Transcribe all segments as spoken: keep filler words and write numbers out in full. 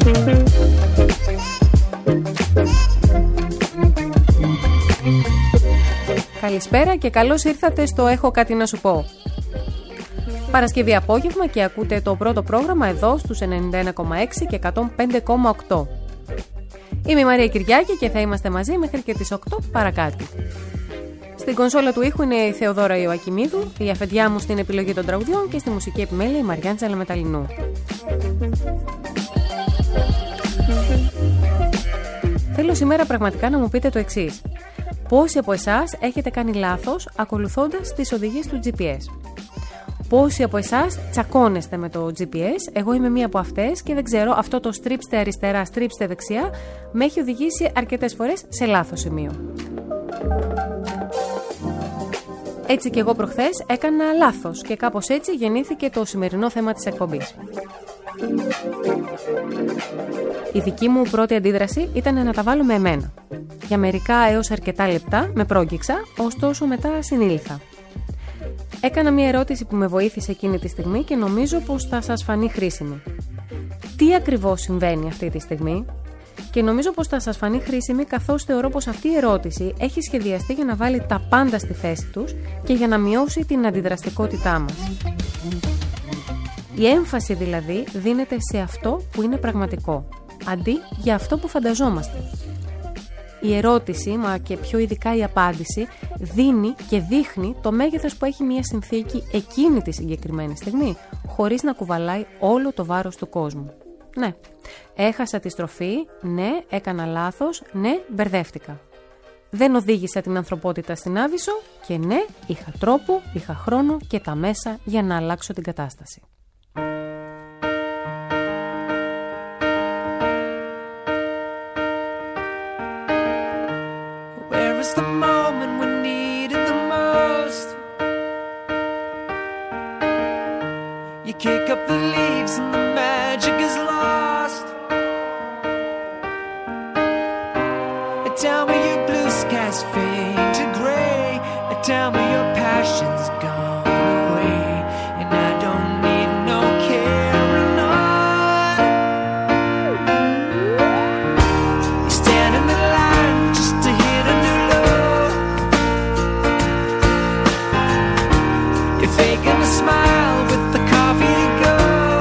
Καλησπέρα και καλώς ήρθατε στο Έχω κάτι να σου πω. Παρασκευή απόγευμα και ακούτε το πρώτο πρόγραμμα εδώ στους ενενήντα ένα κόμμα έξι και εκατόν πέντε κόμμα οκτώ. Είμαι η Μαρία Κυριάκη και θα είμαστε μαζί μέχρι και τις οκτώ παρακάτω. Στην κονσόλα του ήχου είναι η Θεοδώρα Ιωακιμίδου, η αφεντιά μου στην επιλογή των τραγουδιών και στη μουσική επιμέλεια η Μαριάντζα Μεταλλινού. Θέλω σήμερα πραγματικά να μου πείτε το εξής. Πόσοι από εσάς έχετε κάνει λάθος ακολουθώντας τις οδηγίες του τζι πι ες? Πόσοι από εσάς τσακώνεστε με το τζι πι ες? Εγώ είμαι μία από αυτές και δεν ξέρω, αυτό το στρίψτε αριστερά, στρίψτε δεξιά με έχει οδηγήσει αρκετές φορές σε λάθος σημείο. Έτσι και εγώ προχθές έκανα λάθος και κάπως έτσι γεννήθηκε το σημερινό θέμα της εκπομπής. Η δική μου πρώτη αντίδραση ήταν να τα βάλω με εμένα. Για μερικά έως αρκετά λεπτά με πρόγγιξα, ωστόσο μετά συνήλθα. Έκανα μια ερώτηση που με βοήθησε εκείνη τη στιγμή και νομίζω πως θα σας φανεί χρήσιμη. Τι ακριβώς συμβαίνει αυτή τη στιγμή? Και νομίζω πως θα σας φανεί χρήσιμη καθώς θεωρώ πως αυτή η ερώτηση έχει σχεδιαστεί για να βάλει τα πάντα στη θέση τους και για να μειώσει την αντιδραστικότητά μας. Η έμφαση δηλαδή δίνεται σε αυτό που είναι πραγματικό, αντί για αυτό που φανταζόμαστε. Η ερώτηση, μα και πιο ειδικά η απάντηση, δίνει και δείχνει το μέγεθος που έχει μια συνθήκη εκείνη τη συγκεκριμένη στιγμή, χωρίς να κουβαλάει όλο το βάρος του κόσμου. Ναι, έχασα τη στροφή, ναι, έκανα λάθος, ναι, μπερδεύτηκα. Δεν οδήγησα την ανθρωπότητα στην Άβυσσο και ναι, είχα τρόπο, είχα χρόνο και τα μέσα για να αλλάξω την κατάσταση. The moment we needed the most, you kick up the leaves and the magic is lost. Tell me your blue skies fade to gray, tell me your passion's gone away, and I don't need no carrying on. You stand in the line just to hit a new faking a smile with the coffee to go.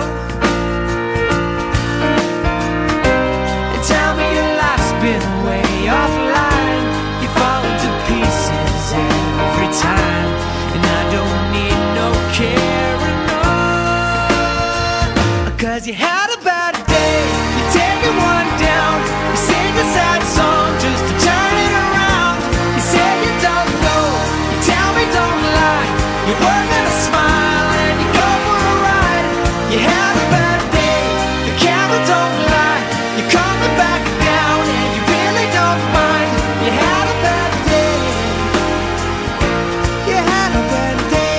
And tell me your life's been way offline. You fall into pieces every time, and I don't need no carrying on. 'Cause you had a bad day, you take it one down, you sing a sad song just to turn it around. You say you don't know, you tell me don't lie, you're working a smile and you go for a ride. You had a bad day, the camera don't lie, you're coming back down and you really don't mind. You had a bad day, you had a bad day.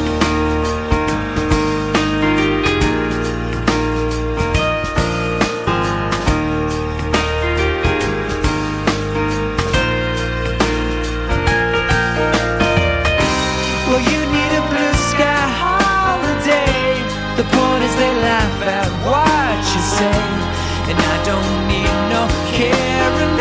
Well, you need a blue sky holiday. The point is they laugh at what you say, and I don't need no carrying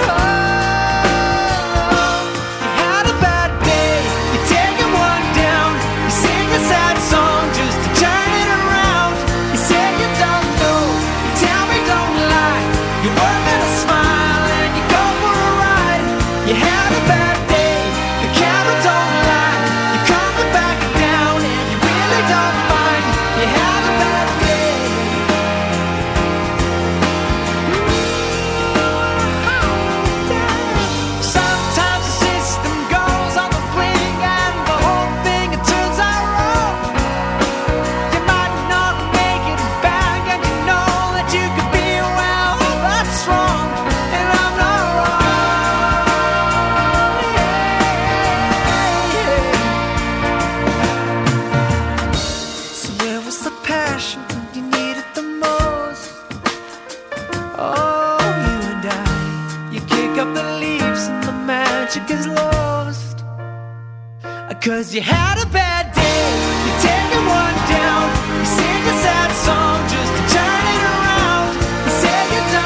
on. You had a bad day, you're taking one down, you sing a sad song just to turn it around. You say you don't know, you tell me don't lie, you're working a smile and you go for a ride. You had a bad day, the camera don't lie, you're coming back down and you really don't mind. You had a bad day. Sometimes the system goes on the blink and the whole thing it turns out wrong. You might not make it back and you know that you could be, well, that's wrong, and I'm not wrong. Yeah, yeah. So where was the passion when you needed the most? Oh, you and I, you kick up the leaves and the magic is lost. 'Cause you had a bad day, you're taking one down, you sing a sad song just to turn it around. You say you don't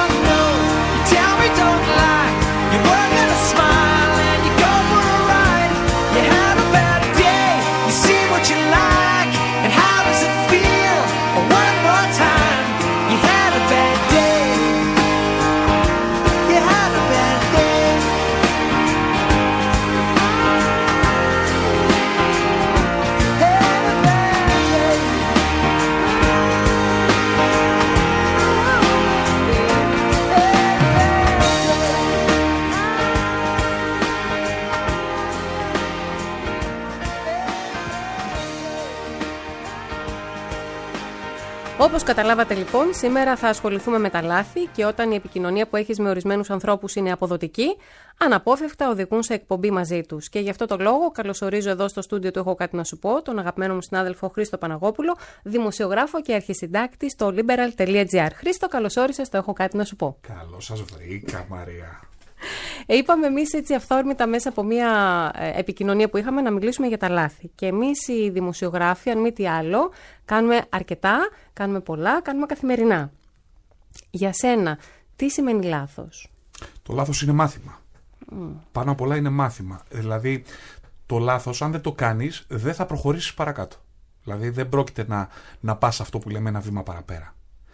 Όπως καταλάβατε λοιπόν, σήμερα θα ασχοληθούμε με τα λάθη και όταν η επικοινωνία που έχεις με ορισμένους ανθρώπους είναι αποδοτική, αναπόφευκτα οδηγούν σε εκπομπή μαζί τους. Και γι' αυτό το λόγο καλωσορίζω εδώ στο στούντιο του Έχω Κάτι Να Σου Πω τον αγαπημένο μου συνάδελφο Χρήστο Παναγόπουλο, δημοσιογράφο και αρχισυντάκτη στο liberal τελεία gr. Χρήστο, καλώς όρισες στο Έχω Κάτι Να Σου Πω. Καλώς σας βρήκα, Μαρία. Είπαμε εμείς έτσι αυθόρμητα μέσα από μια επικοινωνία που είχαμε να μιλήσουμε για τα λάθη. Και εμείς οι δημοσιογράφοι, αν μη τι άλλο, κάνουμε αρκετά, κάνουμε πολλά, κάνουμε καθημερινά. Για σένα, τι σημαίνει λάθος? Το λάθος είναι μάθημα. Mm. Πάνω απ' όλα είναι μάθημα. Δηλαδή, το λάθος, αν δεν το κάνεις, δεν θα προχωρήσεις παρακάτω. Δηλαδή, δεν πρόκειται να, να πας αυτό που λέμε ένα βήμα παραπέρα.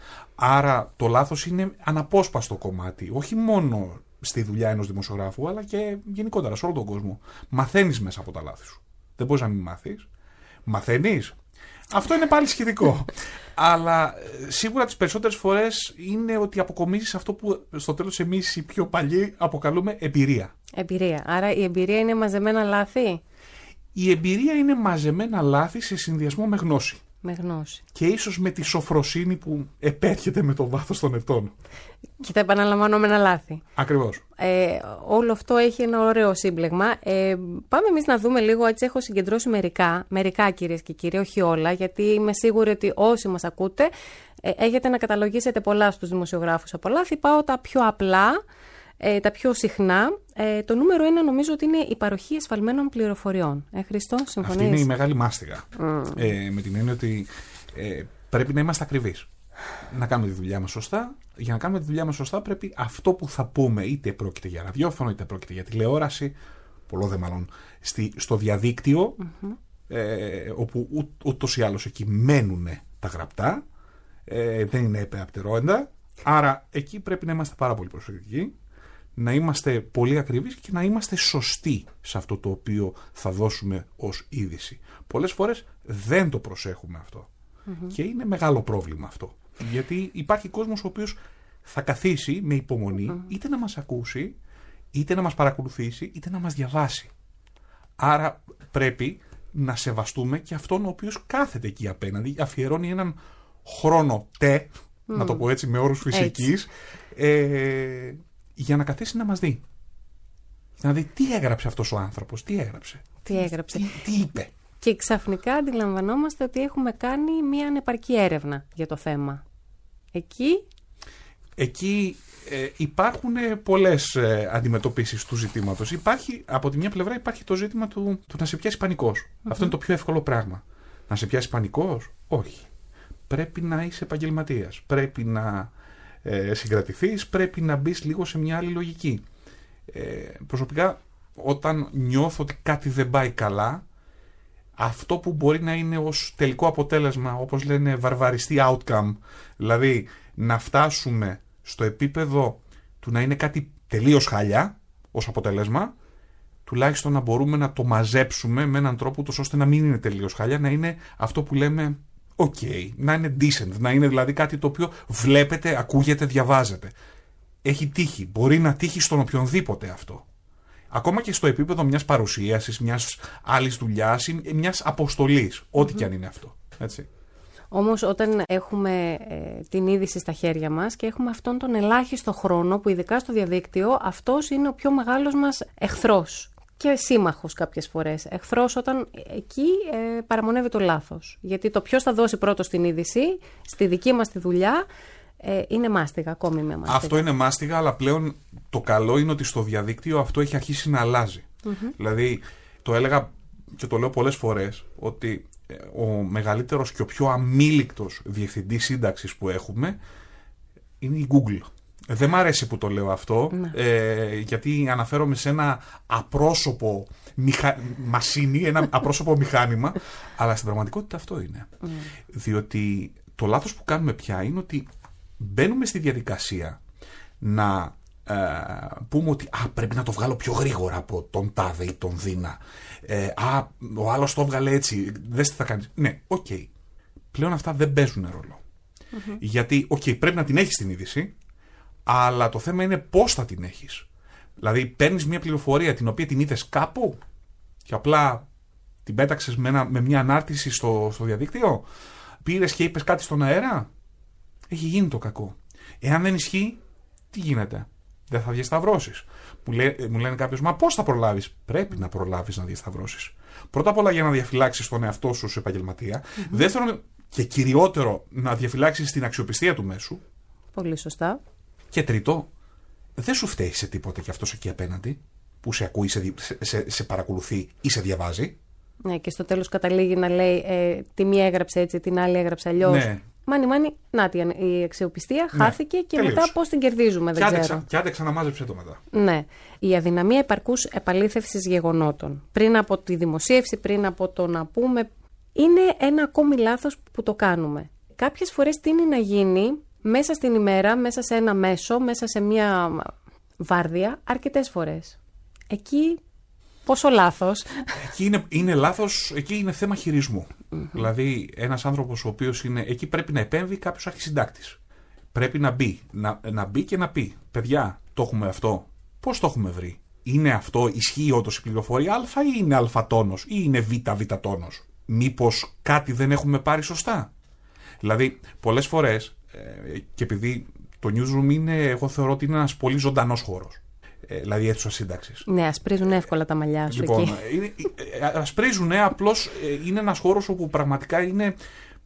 Άρα, το λάθος είναι αναπόσπαστο κομμάτι, όχι μόνο στη δουλειά ενός δημοσιογράφου, αλλά και γενικότερα σε όλο τον κόσμο. Μαθαίνεις μέσα από τα λάθη σου. Δεν μπορείς να μην μάθεις. Μαθαίνεις. Αυτό είναι πάλι σχετικό. Αλλά σίγουρα τις περισσότερες φορές είναι ότι αποκομίζεις αυτό που στο τέλος εμείς οι πιο παλιοί αποκαλούμε εμπειρία. Εμπειρία. Άρα η εμπειρία είναι μαζεμένα λάθη. Η εμπειρία είναι μαζεμένα λάθη σε συνδυασμό με γνώση. Με γνώση. Και ίσως με τη σοφροσύνη που επέρχεται με το βάθος των ετών. Και τα επαναλαμβανόμενα λάθη. Ακριβώς. Ε, όλο αυτό έχει ένα ωραίο σύμπλεγμα. Ε, πάμε εμείς να δούμε λίγο, έτσι έχω συγκεντρώσει μερικά, μερικά κυρίες και κύριοι, όχι όλα, γιατί είμαι σίγουρη ότι όσοι μας ακούτε ε, έχετε να καταλογίσετε πολλά στους δημοσιογράφους από λάθη. Πάω τα πιο απλά, ε, τα πιο συχνά. Ε, το νούμερο ένα νομίζω ότι είναι η παροχή εσφαλμένων πληροφοριών. Ε, Χρήστο, συμφωνείς? Αυτή είναι η μεγάλη μάστιγα. Mm. Ε, με την έννοια ότι ε, πρέπει να είμαστε ακριβείς. Να κάνουμε τη δουλειά μας σωστά. Για να κάνουμε τη δουλειά μας σωστά, πρέπει αυτό που θα πούμε, είτε πρόκειται για ραδιόφωνο, είτε πρόκειται για τηλεόραση, πολλό δε μάλλον, στη, στο διαδίκτυο, mm-hmm. ε, όπου ού, ούτως ή άλλως εκεί μένουν τα γραπτά, ε, δεν είναι επεαπτερόεντα. Άρα εκεί πρέπει να είμαστε πάρα πολύ προσεκτικοί, να είμαστε πολύ ακριβείς και να είμαστε σωστοί σε αυτό το οποίο θα δώσουμε ως είδηση. Πολλές φορές δεν το προσέχουμε αυτό. Mm-hmm. Και είναι μεγάλο πρόβλημα αυτό. Γιατί υπάρχει κόσμος ο οποίος θα καθίσει με υπομονή mm-hmm. είτε να μας ακούσει, είτε να μας παρακολουθήσει, είτε να μας διαβάσει. Άρα πρέπει να σεβαστούμε και αυτόν ο οποίος κάθεται εκεί απέναντι, αφιερώνει έναν χρόνο τε, mm. να το πω έτσι με όρους φυσικής, ε, για να καθίσει να μας δει. Να δει τι έγραψε αυτός ο άνθρωπος, τι έγραψε. Τι έγραψε. Τι, τι είπε. Και ξαφνικά αντιλαμβανόμαστε ότι έχουμε κάνει μια ανεπαρκή έρευνα για το θέμα. Εκεί... Εκεί ε, υπάρχουν πολλές ε, αντιμετωπίσεις του ζητήματος. Υπάρχει, από τη μια πλευρά υπάρχει το ζήτημα του, του να σε πιάσει πανικός. Mm-hmm. Αυτό είναι το πιο εύκολο πράγμα. Να σε πιάσει πανικός, όχι. Πρέπει να είσαι επαγγελματίας. Πρέπει να ε, συγκρατηθείς, πρέπει να μπεις λίγο σε μια άλλη λογική. Ε, προσωπικά, όταν νιώθω ότι κάτι δεν πάει καλά, αυτό που μπορεί να είναι ως τελικό αποτέλεσμα, όπως λένε βαρβαριστή outcome, δηλαδή να φτάσουμε στο επίπεδο του να είναι κάτι τελείως χάλια ως αποτέλεσμα, τουλάχιστον να μπορούμε να το μαζέψουμε με έναν τρόπο τόσο ώστε να μην είναι τελείως χάλια, να είναι αυτό που λέμε ok, να είναι decent, να είναι δηλαδή κάτι το οποίο βλέπετε, ακούγεται, διαβάζετε. Έχει τύχει, μπορεί να τύχει στον οποιονδήποτε αυτό. Ακόμα και στο επίπεδο μιας παρουσίασης, μιας άλλης δουλειάς ή μιας αποστολής, mm-hmm. ό,τι και αν είναι αυτό. Έτσι. Όμως όταν έχουμε ε, την είδηση στα χέρια μας και έχουμε αυτόν τον ελάχιστο χρόνο που ειδικά στο διαδίκτυο αυτός είναι ο πιο μεγάλος μας εχθρός και σύμμαχος κάποιες φορές. Εχθρός όταν εκεί ε, παραμονεύει το λάθος. Γιατί το ποιος θα δώσει πρώτο την είδηση, στη δική μας τη δουλειά, ε, είναι μάστιγα, ακόμη με μάστιγα. Αυτό είναι μάστιγα, αλλά πλέον το καλό είναι ότι στο διαδίκτυο αυτό έχει αρχίσει να αλλάζει. Mm-hmm. Δηλαδή, το έλεγα και το λέω πολλές φορές, ότι ο μεγαλύτερος και ο πιο αμήλικτος διευθυντής σύνταξης που έχουμε είναι η Google. Δεν μ' αρέσει που το λέω αυτό, ναι. ε, γιατί αναφέρομαι σε ένα απρόσωπο μηχα... μασίνι, ένα απρόσωπο μηχάνημα, αλλά στην πραγματικότητα αυτό είναι. Mm. Διότι το λάθος που κάνουμε πια είναι ότι μπαίνουμε στη διαδικασία να ε, πούμε ότι α, πρέπει να το βγάλω πιο γρήγορα από τον τάδε ή τον δίνα. Ε, α, ο άλλος το έβγαλε έτσι, δες τι θα κάνεις. Ναι, οκ. Okay. Πλέον αυτά δεν παίζουν ρόλο. Mm-hmm. Γιατί, οκ, okay, πρέπει να την έχεις την είδηση, αλλά το θέμα είναι πώς θα την έχεις. Δηλαδή, παίρνεις μια πληροφορία την οποία την είδες κάπου και απλά την πέταξες με, ένα, με μια ανάρτηση στο, στο διαδίκτυο, πήρες και είπες κάτι στον αέρα. έχει γίνει το κακό. Εάν δεν ισχύει, τι γίνεται? Δεν θα διασταυρώσεις. Μου, λέ, μου λένε κάποιος, μα πώς θα προλάβεις? Πρέπει να προλάβεις να διασταυρώσεις. Πρώτα απ' όλα για να διαφυλάξεις τον εαυτό σου ως επαγγελματία. Mm-hmm. Δεύτερον και κυριότερο, να διαφυλάξεις την αξιοπιστία του μέσου. Πολύ σωστά. Και τρίτο, δεν σου φταίει σε τίποτα και αυτός εκεί απέναντι που σε ακούει, σε, σε, σε παρακολουθεί ή σε διαβάζει. Ναι, και στο τέλος καταλήγει να λέει ε, τη μία έγραψε έτσι, την άλλη έγραψε αλλιώς. Ναι. Μάνι, μάνι, να η αξιοπιστία ναι, χάθηκε και τελείως. Μετά πώς την κερδίζουμε, δεν και ξέρω. Άντε, και άντε ξαναμάζεψε το μετά. Ναι. Η αδυναμία επαρκούς επαλήθευσης γεγονότων. Πριν από τη δημοσίευση, πριν από το να πούμε, είναι ένα ακόμη λάθος που το κάνουμε. Κάποιες φορές τείνει να γίνει μέσα στην ημέρα, μέσα σε ένα μέσο, μέσα σε μια βάρδια, αρκετές φορές. Εκεί πόσο λάθος? Εκεί είναι, είναι λάθος, εκεί είναι θέμα χειρισμού. Mm-hmm. Δηλαδή, ένας άνθρωπος ο οποίος είναι. Εκεί πρέπει να επέμβει κάποιος αρχισυντάκτης. Πρέπει να μπει, να, να μπει και να πει: παιδιά, το έχουμε αυτό. Πώς το έχουμε βρει? Είναι αυτό, ισχύει όντως η πληροφορία Α ή είναι Α τόνος ή είναι Β, Β τόνος? Μήπως κάτι δεν έχουμε πάρει σωστά? Δηλαδή, πολλές φορές, ε, και επειδή το newsroom είναι, εγώ θεωρώ ότι είναι ένας πολύ ζωντανός χώρος. Ε, δηλαδή αίθουσα σύνταξης. Ναι, ασπρίζουν εύκολα τα μαλλιά σου λοιπόν, εκεί. Είναι, ασπρίζουν, απλώς είναι ένας χώρος όπου πραγματικά είναι,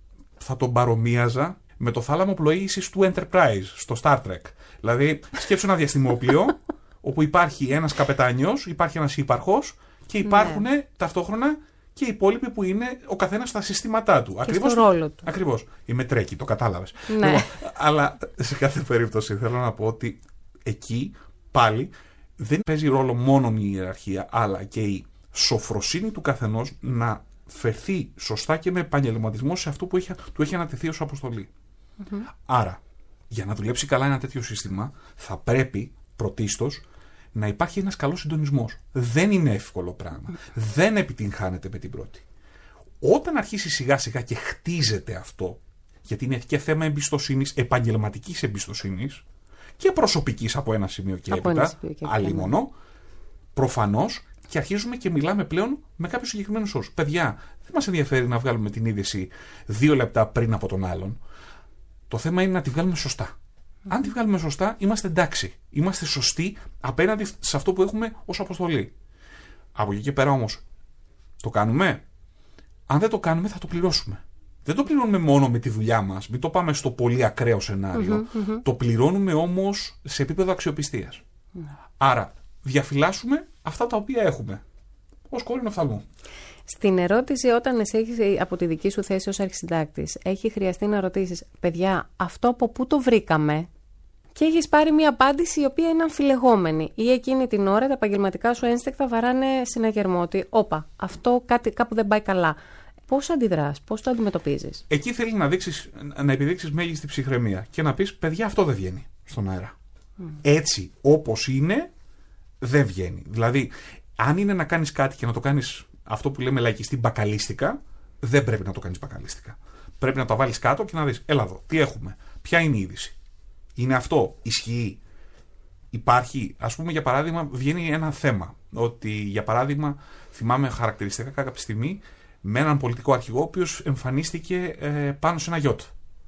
θα τον παρομοίαζα με το θάλαμο πλοήγησης του Enterprise στο Star Trek. Δηλαδή, σκέψου ένα διαστημόπλοιο όπου υπάρχει ένας καπετάνιος, υπάρχει ένας ύπαρχος και υπάρχουν ναι. ταυτόχρονα και οι υπόλοιποι που είναι ο καθένας στα συστήματά του. Και ακριβώς, στο ρόλο του. Ακριβώς. Είμαι τρέκι, το κατάλαβες. Ναι. Λοιπόν, αλλά σε κάθε περίπτωση θέλω να πω ότι εκεί πάλι δεν παίζει ρόλο μόνο η ιεραρχία, αλλά και η σοφροσύνη του καθενός να φερθεί σωστά και με επαγγελματισμό σε αυτό που έχει, του έχει ανατεθεί ως αποστολή. Mm-hmm. Άρα, για να δουλέψει καλά ένα τέτοιο σύστημα, θα πρέπει πρωτίστως να υπάρχει ένας καλός συντονισμός. Δεν είναι εύκολο πράγμα. Mm-hmm. Δεν επιτυγχάνεται με την πρώτη. Όταν αρχίσει σιγά σιγά και χτίζεται αυτό, γιατί είναι και θέμα εμπιστοσύνης, επαγγελματικής εμπιστοσύνης, και προσωπικής από ένα σημείο και έπειτα, αλλήμονο, προφανώς, και αρχίζουμε και μιλάμε πλέον με κάποιους συγκεκριμένους όρους. Παιδιά, δεν μας ενδιαφέρει να βγάλουμε την είδηση δύο λεπτά πριν από τον άλλον. Το θέμα είναι να τη βγάλουμε σωστά. Mm. Αν τη βγάλουμε σωστά, είμαστε εντάξει. Είμαστε σωστοί απέναντι σε αυτό που έχουμε ως αποστολή. Από εκεί και πέρα όμως, το κάνουμε. Αν δεν το κάνουμε, θα το πληρώσουμε. Δεν το πληρώνουμε μόνο με τη δουλειά μας, μην το πάμε στο πολύ ακραίο σενάριο. Mm-hmm, mm-hmm. Το πληρώνουμε όμως σε επίπεδο αξιοπιστίας. Mm. Άρα, διαφυλάσσουμε αυτά τα οποία έχουμε. Ως κόρηνο οφθαλμού. Στην ερώτηση, όταν εσύ έχεις από τη δική σου θέση ως αρχισυντάκτης, έχει χρειαστεί να ρωτήσεις, παιδιά, αυτό από πού το βρήκαμε? Και έχεις πάρει μια απάντηση η οποία είναι αμφιλεγόμενη. Ή εκείνη την ώρα τα επαγγελματικά σου ένστικτα βαράνε συναγερμό ότι, όπα, αυτό κάτι, κάπου δεν πάει καλά. Πώς αντιδράς, πώς το αντιμετωπίζεις? Εκεί θέλει να, δείξεις, να επιδείξεις μέγιστη ψυχραιμία και να πεις, παιδιά, αυτό δεν βγαίνει στον αέρα. Mm. Έτσι, όπως είναι, δεν βγαίνει. Δηλαδή, αν είναι να κάνεις κάτι και να το κάνεις αυτό που λέμε λαϊκιστή μπακαλίστικα, δεν πρέπει να το κάνεις μπακαλίστικα. Πρέπει να το βάλεις κάτω και να δεις, έλα εδώ, τι έχουμε, ποια είναι η είδηση. Είναι αυτό, ισχύει, υπάρχει, ας πούμε για παράδειγμα, βγαίνει ένα θέμα, ότι για παράδειγμα, θυμάμαι χαρακτηριστικά κάποια στιγμή, με έναν πολιτικό αρχηγό, ο οποίος εμφανίστηκε ε, πάνω σε ένα γιότ.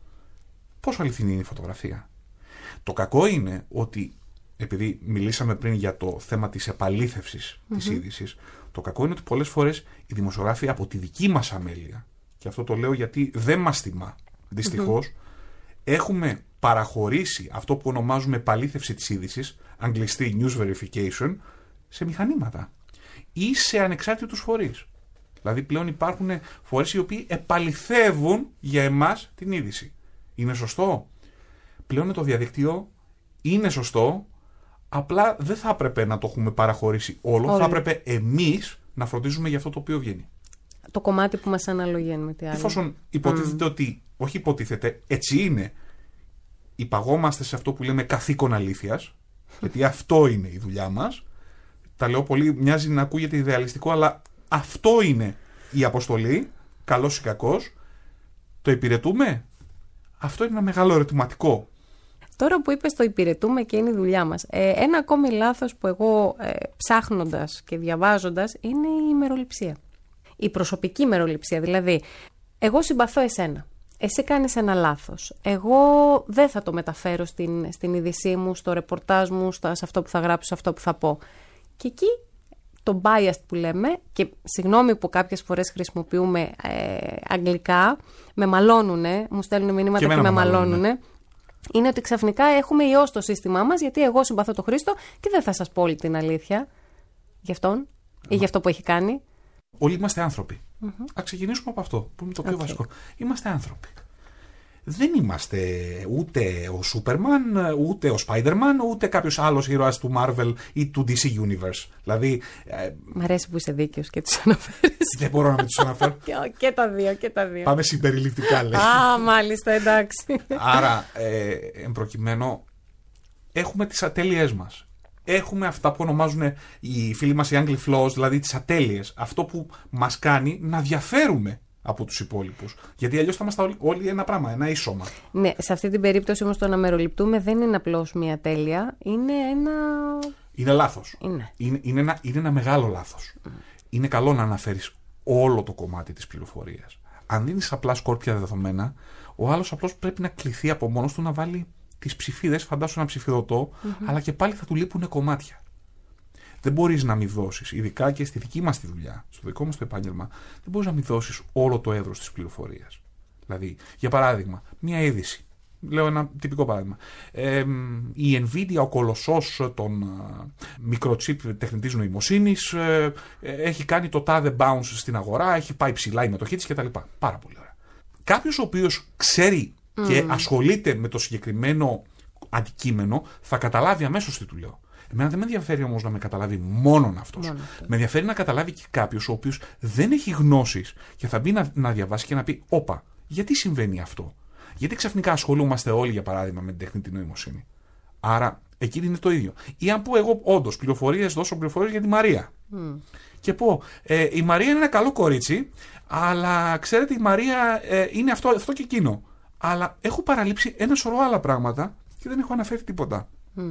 Πόσο αληθινή είναι η φωτογραφία? Το κακό είναι ότι, επειδή μιλήσαμε πριν για το θέμα της επαλήθευσης mm-hmm. της είδησης, το κακό είναι ότι πολλές φορές οι δημοσιογράφοι από τη δική μας αμέλεια, και αυτό το λέω γιατί δεν μας τιμά, δυστυχώς, mm-hmm. έχουμε παραχωρήσει αυτό που ονομάζουμε επαλήθευση της είδησης, αγγλιστή news verification, σε μηχανήματα ή σε ανεξάρτητους φορείς. Δηλαδή πλέον υπάρχουν φορείς οι οποίοι επαληθεύουν για εμάς την είδηση. Είναι σωστό? Πλέον το διαδικτύο είναι σωστό, απλά δεν θα έπρεπε να το έχουμε παραχωρήσει όλο, όλο. Θα έπρεπε εμείς να φροντίζουμε για αυτό το οποίο βγαίνει. Το κομμάτι που μας αναλογεί με τι άλλο. Εφόσον υποτίθεται mm. ότι, όχι υποτίθεται, έτσι είναι, υπαγόμαστε σε αυτό που λέμε καθήκον αλήθειας, γιατί αυτό είναι η δουλειά μας. Τα λέω πολύ, μοιάζει να ακούγεται ιδεαλιστικό, αλλά αυτό είναι η αποστολή, καλός ή κακός. Το υπηρετούμε? Αυτό είναι ένα μεγάλο ερωτηματικό. Τώρα που είπες το υπηρετούμε και είναι η δουλειά μας, ε, ένα ακόμη λάθος που εγώ ε, ψάχνοντας και διαβάζοντας είναι η ημεροληψία. Η προσωπική ημεροληψία, δηλαδή εγώ συμπαθώ εσένα. εσύ κάνεις ένα λάθος. Εγώ δεν θα το μεταφέρω στην, στην είδησή μου, στο ρεπορτάζ μου, στα, σε αυτό που θα γράψω, σε αυτό που θα πω. Και εκεί το biased που λέμε, και συγγνώμη που κάποιες φορές χρησιμοποιούμε ε, αγγλικά, με μαλώνουνε, μου στέλνουν μηνύματα και, και με μαλώνουνε, είναι ότι ξαφνικά έχουμε ιό στο σύστημά μας, γιατί εγώ συμπαθώ τον Χρήστο και δεν θα σας πω όλη την αλήθεια γι' αυτόν ή γι' αυτό που έχει κάνει. Όλοι είμαστε άνθρωποι. Mm-hmm. Ας ξεκινήσουμε από αυτό, που είναι το πιο okay. βασικό. Είμαστε άνθρωποι. Δεν είμαστε ούτε ο Σούπερμαν, ούτε ο Spider-Man, ούτε κάποιος άλλος ήρωας του Marvel ή του ντι σι Universe. Δηλαδή. Ε, Μ' αρέσει που είσαι δίκαιος και τους αναφέρεις. Δεν μπορώ να μην τους αναφέρω. και, και τα δύο, και τα δύο. Πάμε συμπεριληπτικά, λέει. Α, μάλιστα, εντάξει. Άρα, ε, εν προκειμένου, έχουμε τις ατέλειές μας. Έχουμε αυτά που ονομάζουν οι φίλοι μας οι Angry Flaws, δηλαδή τις ατέλειες. Αυτό που μας κάνει να διαφέρουμε από τους υπόλοιπους. Γιατί αλλιώς θα είμαστε όλοι ένα πράγμα, ένα ίσωμα. Ναι, σε αυτή την περίπτωση όμως το να μεροληπτούμε δεν είναι απλώς μια τέλεια, είναι ένα. Είναι λάθος. Είναι, είναι, είναι, ένα, είναι ένα μεγάλο λάθος. Mm. Είναι καλό να αναφέρεις όλο το κομμάτι της πληροφορίας. Αν δίνεις απλά σκόρπια δεδομένα, ο άλλος απλώς πρέπει να κληθεί από μόνος του να βάλει τις ψηφίδες, φαντάσου ένα ψηφιδωτό, mm-hmm. αλλά και πάλι θα του λείπουν κομμάτια. Δεν μπορείς να μην δώσεις, ειδικά και στη δική μας τη δουλειά, στο δικό μας το επάγγελμα, δεν μπορείς να μην δώσεις όλο το εύρος της πληροφορίας. Δηλαδή, για παράδειγμα, μια είδηση. Λέω ένα τυπικό παράδειγμα. Ε, η Nvidia, ο κολοσσός των uh, μικροτσίπ τεχνητής νοημοσύνης, ε, έχει κάνει το τάδε bounce στην αγορά, έχει πάει ψηλά η μετοχή της κτλ. Πάρα πολύ ωραία. Κάποιος ο οποίος ξέρει mm. και ασχολείται με το συγκεκριμένο αντικείμενο, θα καταλάβει αμέσως τι του λέω. Εμένα δεν με ενδιαφέρει όμως να με καταλάβει μόνον αυτός. Μόνο αυτό. Με ενδιαφέρει να καταλάβει και κάποιος ο οποίος δεν έχει γνώσεις και θα μπει να, να διαβάσει και να πει: όπα, γιατί συμβαίνει αυτό? Γιατί ξαφνικά ασχολούμαστε όλοι, για παράδειγμα, με την τεχνητή νοημοσύνη? Άρα, εκεί είναι το ίδιο. Ή αν πω εγώ όντως πληροφορίες, δώσω πληροφορίες για τη Μαρία. Mm. Και πω: ε, η Μαρία είναι ένα καλό κορίτσι, αλλά ξέρετε, η Μαρία ε, είναι αυτό, αυτό και εκείνο. Αλλά έχω παραλείψει ένα σωρό άλλα πράγματα και δεν έχω αναφέρει τίποτα. Mm.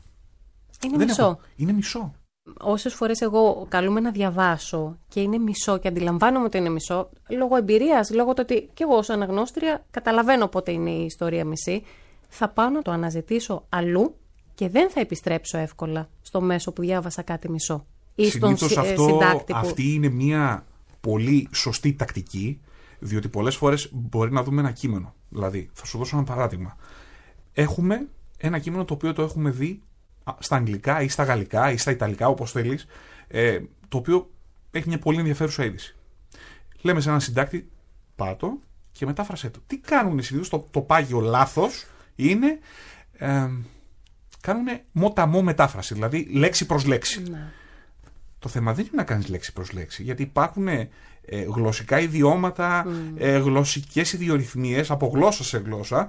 Είναι δεν μισό. Έχω. Είναι μισό. Όσες φορές εγώ καλούμε να διαβάσω και είναι μισό και αντιλαμβάνομαι ότι είναι μισό, λόγω εμπειρίας, λόγω του ότι και εγώ ως αναγνώστρια καταλαβαίνω πότε είναι η ιστορία μισή, θα πάω να το αναζητήσω αλλού και δεν θα επιστρέψω εύκολα στο μέσο που διάβασα κάτι μισό. Ή στον Συνήθως αυτό, συντάκτη που... αυτή είναι μια πολύ σωστή τακτική, διότι πολλές φορές μπορεί να δούμε ένα κείμενο. Δηλαδή, θα σου δώσω ένα παράδειγμα. Έχουμε ένα κείμενο το οποίο το έχουμε δει στα αγγλικά ή στα γαλλικά ή στα ιταλικά, όπως θέλεις, ε, το οποίο έχει μια πολύ ενδιαφέρουσα είδηση. Λέμε σε έναν συντάκτη, πάτο και μετάφρασέ το. Τι κάνουν συνήθως, το, το πάγιο λάθος είναι, ε, κάνουν μοταμό μετάφραση, δηλαδή λέξη προς λέξη. Ναι. Το θέμα δεν είναι να κάνεις λέξη προς λέξη, γιατί υπάρχουν ε, γλωσσικά ιδιώματα, mm. ε, γλωσσικές ιδιορυθμίες από γλώσσα σε γλώσσα,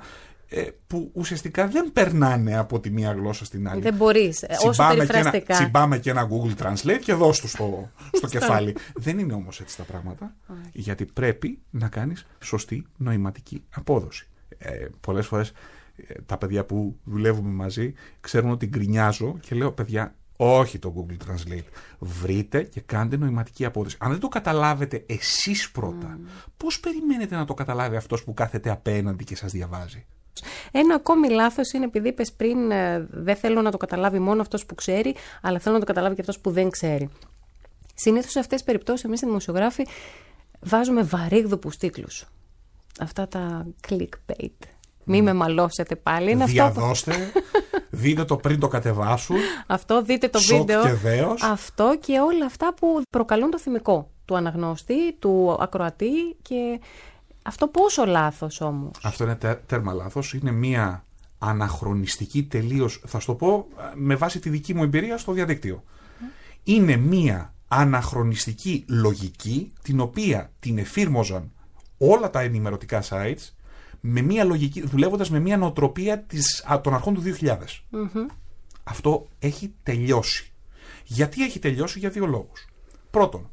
που ουσιαστικά δεν περνάνε από τη μία γλώσσα στην άλλη. Δεν μπορείς, όσο περιφραστικά. Τσιμπάμε και ένα Google Translate και δώσ' του στο, στο κεφάλι. Δεν είναι όμως έτσι τα πράγματα, γιατί πρέπει να κάνεις σωστή νοηματική απόδοση. Ε, πολλές φορές ε, τα παιδιά που δουλεύουμε μαζί ξέρουν ότι γκρινιάζω και λέω: παιδιά, όχι το Google Translate. Βρείτε και κάντε νοηματική απόδοση. Αν δεν το καταλάβετε εσείς πρώτα, mm. πώς περιμένετε να το καταλάβει αυτός που κάθεται απέναντι και σας διαβάζει? Ένα ακόμη λάθος είναι, επειδή είπες πριν, ε, δεν θέλω να το καταλάβει μόνο αυτός που ξέρει, αλλά θέλω να το καταλάβει και αυτός που δεν ξέρει. Συνήθως σε αυτές τις περιπτώσεις, εμείς οι δημοσιογράφοι βάζουμε βαρύγδουπους τίτλους. Αυτά τα clickbait. Μη mm. με μαλώσετε πάλι. Είναι διαδώστε, αυτό... δείτε το πριν το κατεβάσουν. Αυτό, δείτε το σοκ βίντεο. Και δέος. Αυτό και όλα αυτά που προκαλούν το θυμικό του αναγνώστη, του ακροατή και... Αυτό πόσο λάθος όμως? Αυτό είναι τέ, τέρμα λάθος. Είναι μια αναχρονιστική τελείως, θα σου το πω με βάση τη δική μου εμπειρία στο διαδίκτυο. Mm. Είναι μια αναχρονιστική λογική, την οποία την εφήρμοζαν όλα τα ενημερωτικά sites, με μια λογική, δουλεύοντας με μια νοοτροπία της, των αρχών του δύο χιλιάδες. Mm-hmm. Αυτό έχει τελειώσει. Γιατί έχει τελειώσει? Για δύο λόγους. Πρώτον,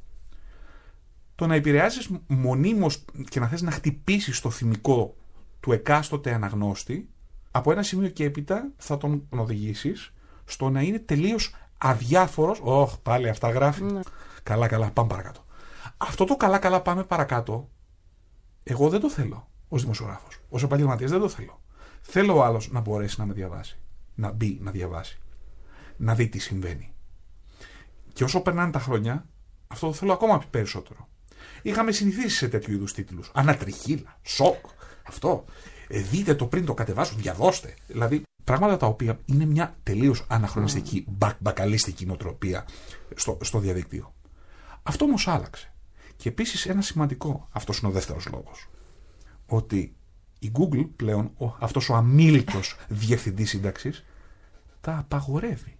το να επηρεάζεις μονίμως και να θες να χτυπήσεις το θυμικό του εκάστοτε αναγνώστη, από ένα σημείο και έπειτα θα τον οδηγήσεις στο να είναι τελείως αδιάφορος. Ωχ, πάλι αυτά γράφει. Ναι. Καλά, καλά, πάμε παρακάτω. Αυτό το καλά, καλά, πάμε παρακάτω, εγώ δεν το θέλω. ως δημοσιογράφος. Ως επαγγελματίας δεν το θέλω. Θέλω ο άλλος να μπορέσει να με διαβάσει. Να μπει, να διαβάσει. Να δει τι συμβαίνει. Και όσο περνάνε τα χρόνια, αυτό το θέλω ακόμα περισσότερο. Είχαμε συνηθίσει σε τέτοιου είδους τίτλους. Ανατριχίλα, σοκ, αυτό. Ε, δείτε το πριν το κατεβάσουν, διαδώστε. Δηλαδή, πράγματα τα οποία είναι μια τελείως αναχρονιστική, μπακ, μπακαλίστικη νοοτροπία στο, στο διαδίκτυο. Αυτό όμως άλλαξε. Και επίσης ένα σημαντικό, αυτός είναι ο δεύτερος λόγος, ότι η Google πλέον, ο, αυτός ο αμίλητος διευθυντής σύνταξης, τα απαγορεύει.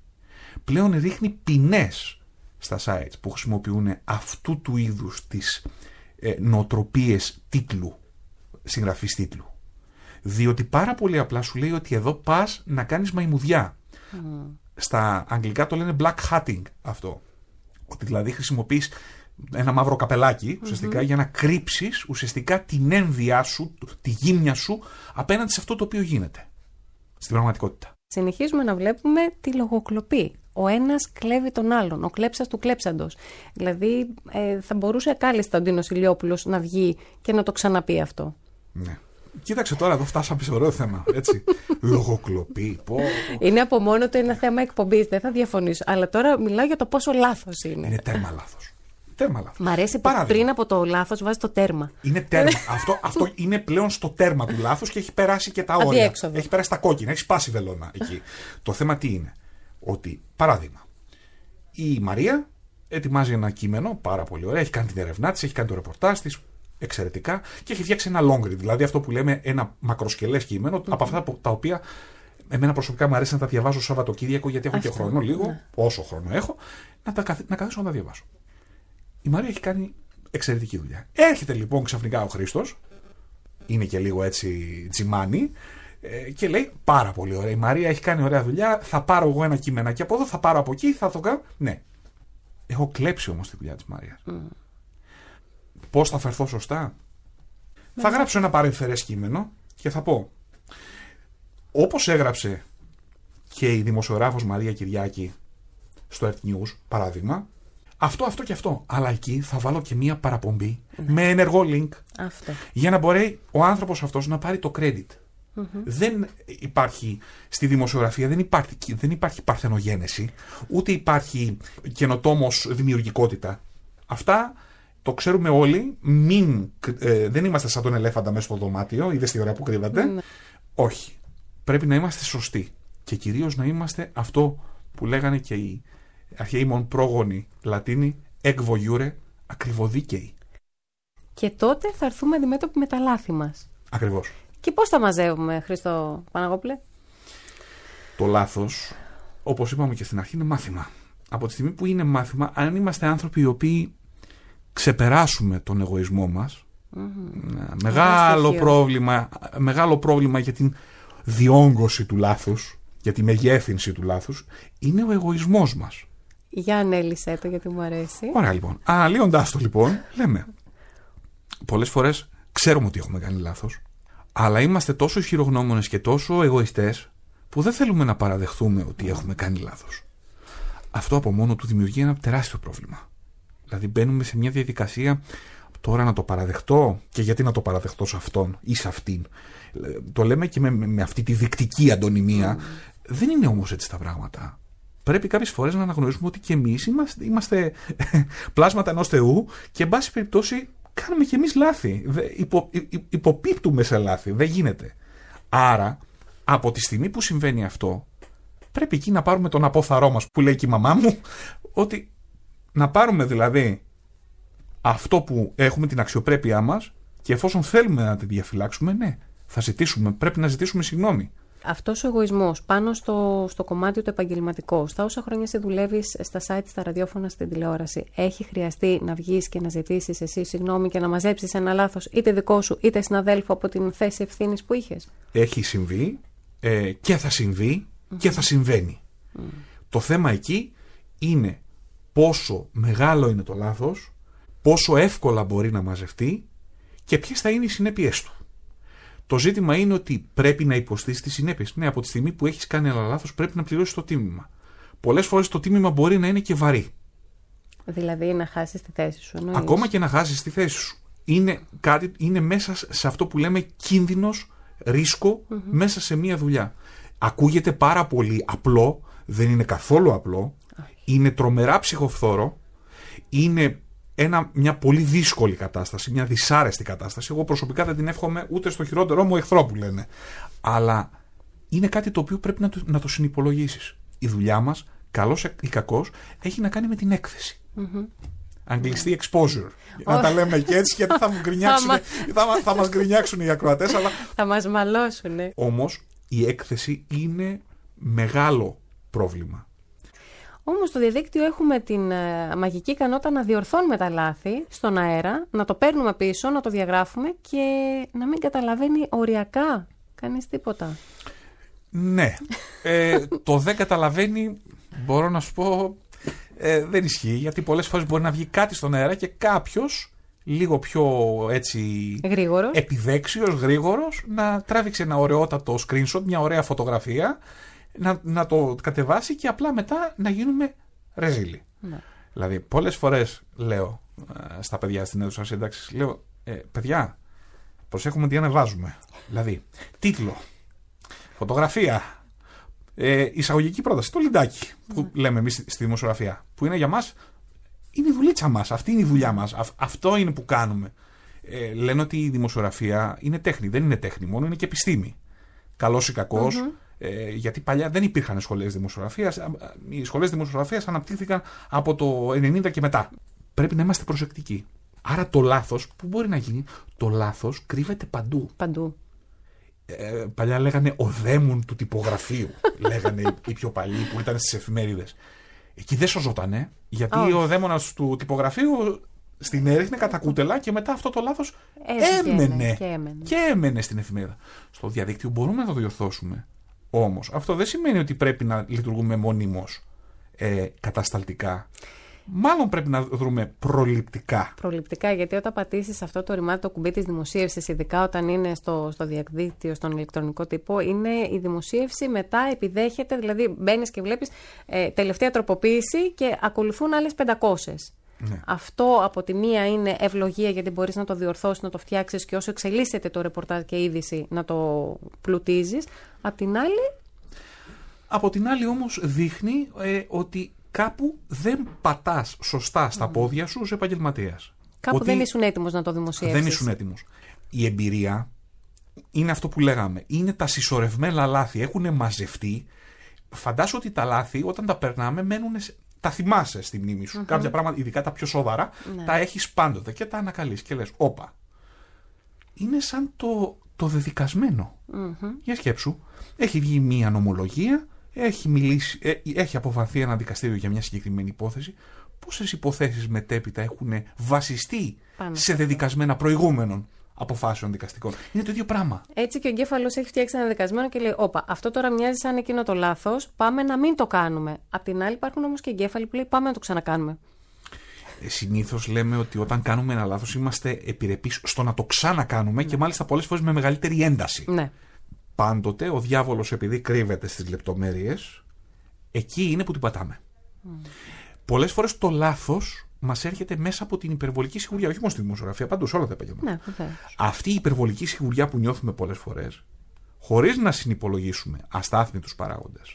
Πλέον ρίχνει ποινές στα sites που χρησιμοποιούν αυτού του είδους τις ε, νοοτροπίες τίτλου, συγγραφής τίτλου. Διότι πάρα πολύ απλά σου λέει ότι εδώ πας να κάνεις μαϊμουδιά. Mm. Στα αγγλικά το λένε black hatting αυτό. Ότι δηλαδή χρησιμοποιείς ένα μαύρο καπελάκι ουσιαστικά mm-hmm. για να κρύψεις ουσιαστικά την ένδυά σου, τη γύμνια σου απέναντι σε αυτό το οποίο γίνεται στην πραγματικότητα. Συνεχίζουμε να βλέπουμε τη λογοκλοπή. Ο ένας κλέβει τον άλλον, ο κλέψας του κλέψαντος. Δηλαδή ε, θα μπορούσε κάλλιστα ο Ντίνος Ηλιόπουλος να βγει και να το ξαναπεί αυτό. Ναι. Κοίταξε τώρα, εδώ φτάσαμε σε ωραίο θέμα. Έτσι. Λογοκλοπή. Πω, πω. Είναι από μόνο το ένα θέμα εκπομπής, δεν θα διαφωνήσω. Αλλά τώρα μιλάω για το πόσο λάθος είναι. Είναι τέρμα λάθος. Τέρμα λάθος. Μ' αρέσει που πριν από το λάθος βάζει το τέρμα. Είναι τέρμα. αυτό, αυτό είναι πλέον στο τέρμα του λάθους και έχει περάσει και τα όρια. Αδιέξοδο. Έχει περάσει τα κόκκινα, έχει σπάσει βελόνα εκεί. Το θέμα τι είναι? Ότι, παράδειγμα, η Μαρία ετοιμάζει ένα κείμενο πάρα πολύ ωραία, έχει κάνει την ερευνά της, έχει κάνει το ρεπορτάζ της εξαιρετικά και έχει φτιάξει ένα long read, δηλαδή αυτό που λέμε ένα μακροσκελές κείμενο, mm-hmm. από αυτά τα οποία εμένα προσωπικά μου αρέσει να τα διαβάζω Σαββατοκύριακο, γιατί έχω αυτό, και χρόνο λίγο, ναι. όσο χρόνο έχω, να, τα, να καθίσω να τα διαβάσω. Η Μαρία έχει κάνει εξαιρετική δουλειά. Έρχεται λοιπόν ξαφνικά ο Χρήστος, είναι και λίγο έτσι τζιμάνι, και λέει πάρα πολύ ωραία. Η Μαρία έχει κάνει ωραία δουλειά. Θα πάρω εγώ ένα κείμενάκι από εδώ, θα πάρω από εκεί, θα το κάνω. Ναι. Έχω κλέψει όμως τη δουλειά της Μαρίας. Mm. Πώς θα φερθώ σωστά? Mm. Θα γράψω ένα παρεμφερές κείμενο και θα πω, όπως έγραψε και η δημοσιογράφος Μαρία Κυριάκη στο Earth News, παράδειγμα, αυτό, αυτό και αυτό. Αλλά εκεί θα βάλω και μία παραπομπή mm. με ενεργό link. Αυτό. Για να μπορεί ο άνθρωπος αυτός να πάρει το credit. Mm-hmm. Δεν υπάρχει στη δημοσιογραφία, δεν υπάρχει, δεν υπάρχει παρθενογένεση, ούτε υπάρχει καινοτόμος δημιουργικότητα. Αυτά το ξέρουμε όλοι. Μην, ε, δεν είμαστε σαν τον ελέφαντα μέσα στο δωμάτιο. Είδες τι ωραία που κρύβατε? Mm. Όχι. Πρέπει να είμαστε σωστοί. Και κυρίως να είμαστε αυτό που λέγανε και οι αρχαίοι μον πρόγονοι Λατίνοι, εκ voiure, ακριβοδίκαιοι. Και τότε θα έρθουμε αντιμέτωποι με τα λάθη μας. Ακριβώς. Και πώς τα μαζεύουμε, Χρήστο Παναγόπουλε? Το λάθος, όπως είπαμε και στην αρχή, είναι μάθημα. Από τη στιγμή που είναι μάθημα, αν είμαστε άνθρωποι οι οποίοι ξεπεράσουμε τον εγωισμό μας, mm-hmm. μεγάλο, πρόβλημα, μεγάλο πρόβλημα για την διόγκωση του λάθους, για τη μεγέθυνση του λάθους, είναι ο εγωισμός μας. Για ανέλησέ το, γιατί μου αρέσει. Ωραία, λοιπόν. Αναλύοντάς το, λοιπόν, λέμε, πολλές φορές ξέρουμε ότι έχουμε κάνει λάθος, αλλά είμαστε τόσο ισχυρογνώμονες και τόσο εγωιστές που δεν θέλουμε να παραδεχθούμε ότι έχουμε κάνει λάθος. Αυτό από μόνο του δημιουργεί ένα τεράστιο πρόβλημα. Δηλαδή μπαίνουμε σε μια διαδικασία τώρα να το παραδεχτώ, και γιατί να το παραδεχτώ σε αυτόν ή σε αυτήν. Το λέμε και με, με αυτή τη δικτική αντωνυμία. Mm. Δεν είναι όμως έτσι τα πράγματα. Πρέπει κάποιες φορές να αναγνωρίσουμε ότι και εμείς είμαστε, είμαστε πλάσματα ενός Θεού και εν πάση περιπτώσει κάνουμε και εμείς λάθη. Υπο, υ, υποπίπτουμε σε λάθη. Δεν γίνεται. Άρα, από τη στιγμή που συμβαίνει αυτό, πρέπει εκεί να πάρουμε τον απόθαρό μας, που λέει και η μαμά μου, ότι να πάρουμε δηλαδή αυτό που έχουμε, την αξιοπρέπειά μας, και εφόσον θέλουμε να τη διαφυλάξουμε, ναι, θα ζητήσουμε, πρέπει να ζητήσουμε συγγνώμη. Αυτός ο εγωισμός πάνω στο, στο κομμάτι του επαγγελματικό, στα όσα χρόνια σε δουλεύεις στα site, στα ραδιόφωνα, στην τηλεόραση, έχει χρειαστεί να βγεις και να ζητήσεις εσύ συγγνώμη και να μαζέψεις ένα λάθος, είτε δικό σου είτε συναδέλφου, από την θέση ευθύνης που είχες? Έχει συμβεί ε, και θα συμβεί mm-hmm. και θα συμβαίνει. Mm. Το θέμα εκεί είναι πόσο μεγάλο είναι το λάθος, πόσο εύκολα μπορεί να μαζευτεί και ποιες θα είναι οι συνέπειές του. Το ζήτημα είναι ότι πρέπει να υποστείς τις συνέπειες. Ναι, από τη στιγμή που έχεις κάνει ένα λάθος, πρέπει να πληρώσεις το τίμημα. Πολλές φορές το τίμημα μπορεί να είναι και βαρύ. Δηλαδή να χάσεις τη θέση σου. Εννοείς. Ακόμα και να χάσεις τη θέση σου. είναι, κάτι, είναι μέσα σε αυτό που λέμε κίνδυνος, ρίσκο, mm-hmm. μέσα σε μία δουλειά. Ακούγεται πάρα πολύ απλό, δεν είναι καθόλου απλό, είναι τρομερά ψυχοφθόρο, είναι ένα, μια πολύ δύσκολη κατάσταση, μια δυσάρεστη κατάσταση. Εγώ προσωπικά δεν την εύχομαι ούτε στο χειρότερό μου εχθρό που λένε. Αλλά είναι κάτι το οποίο πρέπει να το, να το συνυπολογίσεις. Η δουλειά μας, καλός ή κακός, έχει να κάνει με την έκθεση. Mm-hmm. Αγγλιστή exposure. Oh. Να τα λέμε και έτσι, γιατί θα, μου γκρινιάξουν, θα, θα μας γκρινιάξουν οι ακροατές. Αλλά... θα μας μαλώσουν. Όμως η έκθεση είναι μεγάλο πρόβλημα. Όμως στο διαδίκτυο έχουμε την ε, μαγική ικανότητα να διορθώνουμε τα λάθη στον αέρα, να το παίρνουμε πίσω, να το διαγράφουμε και να μην καταλαβαίνει οριακά κανείς τίποτα. Ναι. Ε, το δεν καταλαβαίνει, μπορώ να σου πω, ε, δεν ισχύει, γιατί πολλές φορές μπορεί να βγει κάτι στον αέρα και κάποιος λίγο πιο έτσι γρήγορος, επιδέξιος, γρήγορος, να τράβηξε ένα ωραιότατο screenshot, μια ωραία φωτογραφία, να, να το κατεβάσει και απλά μετά να γίνουμε ρεζίλοι. Ναι. Δηλαδή, πολλές φορές λέω ε, στα παιδιά στην αίθουσα σύνταξης, λέω, ε, παιδιά, προσέχουμε τι ανεβάζουμε. Δηλαδή, τίτλο, φωτογραφία, ε, εισαγωγική πρόταση, το λιντάκι που ναι. λέμε εμείς στη δημοσιογραφία, που είναι για μας, είναι η δουλίτσα μας, αυτή είναι η δουλειά μας, Α, αυτό είναι που κάνουμε. Ε, λένε ότι η δημοσιογραφία είναι τέχνη, δεν είναι τέχνη μόνο, είναι και επιστήμη. Καλός ή κακός, mm-hmm. ε, γιατί παλιά δεν υπήρχαν σχολές δημοσιογραφίας, οι σχολές δημοσιογραφίας αναπτύχθηκαν από το ενενήντα και μετά. Πρέπει να είμαστε προσεκτικοί. Άρα το λάθος, που μπορεί να γίνει, το λάθος κρύβεται παντού. Παντού. Ε, παλιά λέγανε ο δαίμον του τυπογραφείου, λέγανε οι, οι πιο παλιοί που ήταν στις εφημερίδες. Εκεί δεν σωζότανε, γιατί oh. ο δαίμονας του τυπογραφείου στην έριχνε κατά κούτελα και μετά αυτό το λάθος έμενε και, έμενε και έμενε στην εφημερίδα. Στο διαδίκτυο μπορούμε να το διορθώσουμε. Όμως αυτό δεν σημαίνει ότι πρέπει να λειτουργούμε μονίμως ε, κατασταλτικά. Μάλλον πρέπει να δρούμε προληπτικά. Προληπτικά, γιατί όταν πατήσεις αυτό το ρημάδι, το κουμπί της δημοσίευσης, ειδικά όταν είναι στο, στο διαδίκτυο, στον ηλεκτρονικό τύπο, είναι η δημοσίευση, μετά επιδέχεται, δηλαδή μπαίνεις και βλέπεις ε, τελευταία τροποποίηση και ακολουθούν άλλες πεντακόσιες. Ναι. Αυτό από τη μία είναι ευλογία, γιατί μπορείς να το διορθώσεις, να το φτιάξεις και όσο εξελίσσεται το ρεπορτάζ και η είδηση να το πλουτίζεις. Απ' την άλλη... Από την άλλη όμως δείχνει ε, ότι κάπου δεν πατάς σωστά στα mm. πόδια σου ως επαγγελματίας. Κάπου ότι δεν ήσουν έτοιμος να το δημοσιεύσεις. Δεν ήσουν έτοιμος. Η εμπειρία είναι αυτό που λέγαμε. Είναι τα συσσωρευμένα λάθη. Έχουν μαζευτεί. Φαντάσου ότι τα λάθη όταν τα περνάμε μένουν... Τα θυμάσαι στη μνήμη σου. Mm-hmm. Κάποια πράγματα, ειδικά τα πιο σοβαρά, ναι. τα έχεις πάντοτε και τα ανακαλείς και λες, όπα. Είναι σαν το, το δεδικασμένο. Mm-hmm. Για σκέψου, έχει βγει μία νομολογία, έχει, μιλήσει, ε, έχει αποφανθεί ένα δικαστήριο για μια συγκεκριμένη υπόθεση. Πόσες υποθέσεις μετέπειτα έχουν βασιστεί Πάμε σε δεδικασμένα προηγούμενων αποφάσεων δικαστικών. Είναι το ίδιο πράγμα. Έτσι και ο εγκέφαλος έχει φτιάξει ένα δικασμένο και λέει: όπα, αυτό τώρα μοιάζει σαν εκείνο το λάθος. Πάμε να μην το κάνουμε. Απ' την άλλη, υπάρχουν όμως και εγκέφαλοι που λέει: πάμε να το ξανακάνουμε. Ε, συνήθως λέμε ότι όταν κάνουμε ένα λάθος είμαστε επιρρεπείς στο να το ξανακάνουμε ναι. και μάλιστα πολλές φορές με μεγαλύτερη ένταση. Ναι. Πάντοτε ο διάβολος, επειδή κρύβεται στις λεπτομέρειες, εκεί είναι που την πατάμε. Mm. Πολλές φορές το λάθος μας έρχεται μέσα από την υπερβολική σιγουριά, όχι μόνο στη δημοσιογραφία, παντού σε όλα τα επαγγέλματα. Ναι, αυτή η υπερβολική σιγουριά που νιώθουμε πολλές φορές, χωρίς να συνυπολογίσουμε αστάθμιτους παράγοντες,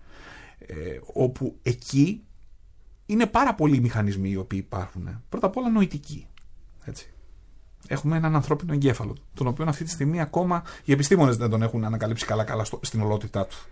ε, όπου εκεί είναι πάρα πολλοί μηχανισμοί οι οποίοι υπάρχουν. Πρώτα απ' όλα νοητικοί. Έτσι. Έχουμε έναν ανθρώπινο εγκέφαλο, τον οποίο αυτή τη στιγμή ακόμα οι επιστήμονες δεν τον έχουν ανακαλύψει καλά-καλά στην ολότητά του.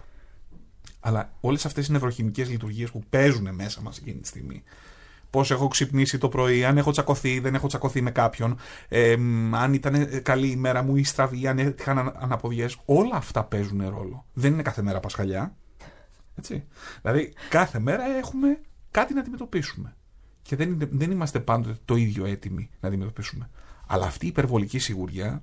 Αλλά όλες αυτές οι νευροχημικές λειτουργίες που παίζουν μέσα μας εκείνη τη στιγμή, πώς έχω ξυπνήσει το πρωί, αν έχω τσακωθεί, δεν έχω τσακωθεί με κάποιον, ε, αν ήταν καλή η μέρα μου ή στραβή, αν είχαν αναποδιές, όλα αυτά παίζουν ρόλο. Δεν είναι κάθε μέρα Πασχαλιά. Έτσι. Δηλαδή, κάθε μέρα έχουμε κάτι να αντιμετωπίσουμε. Και δεν, είναι, δεν είμαστε πάντοτε το ίδιο έτοιμοι να αντιμετωπίσουμε. Αλλά αυτή η υπερβολική σιγουριά.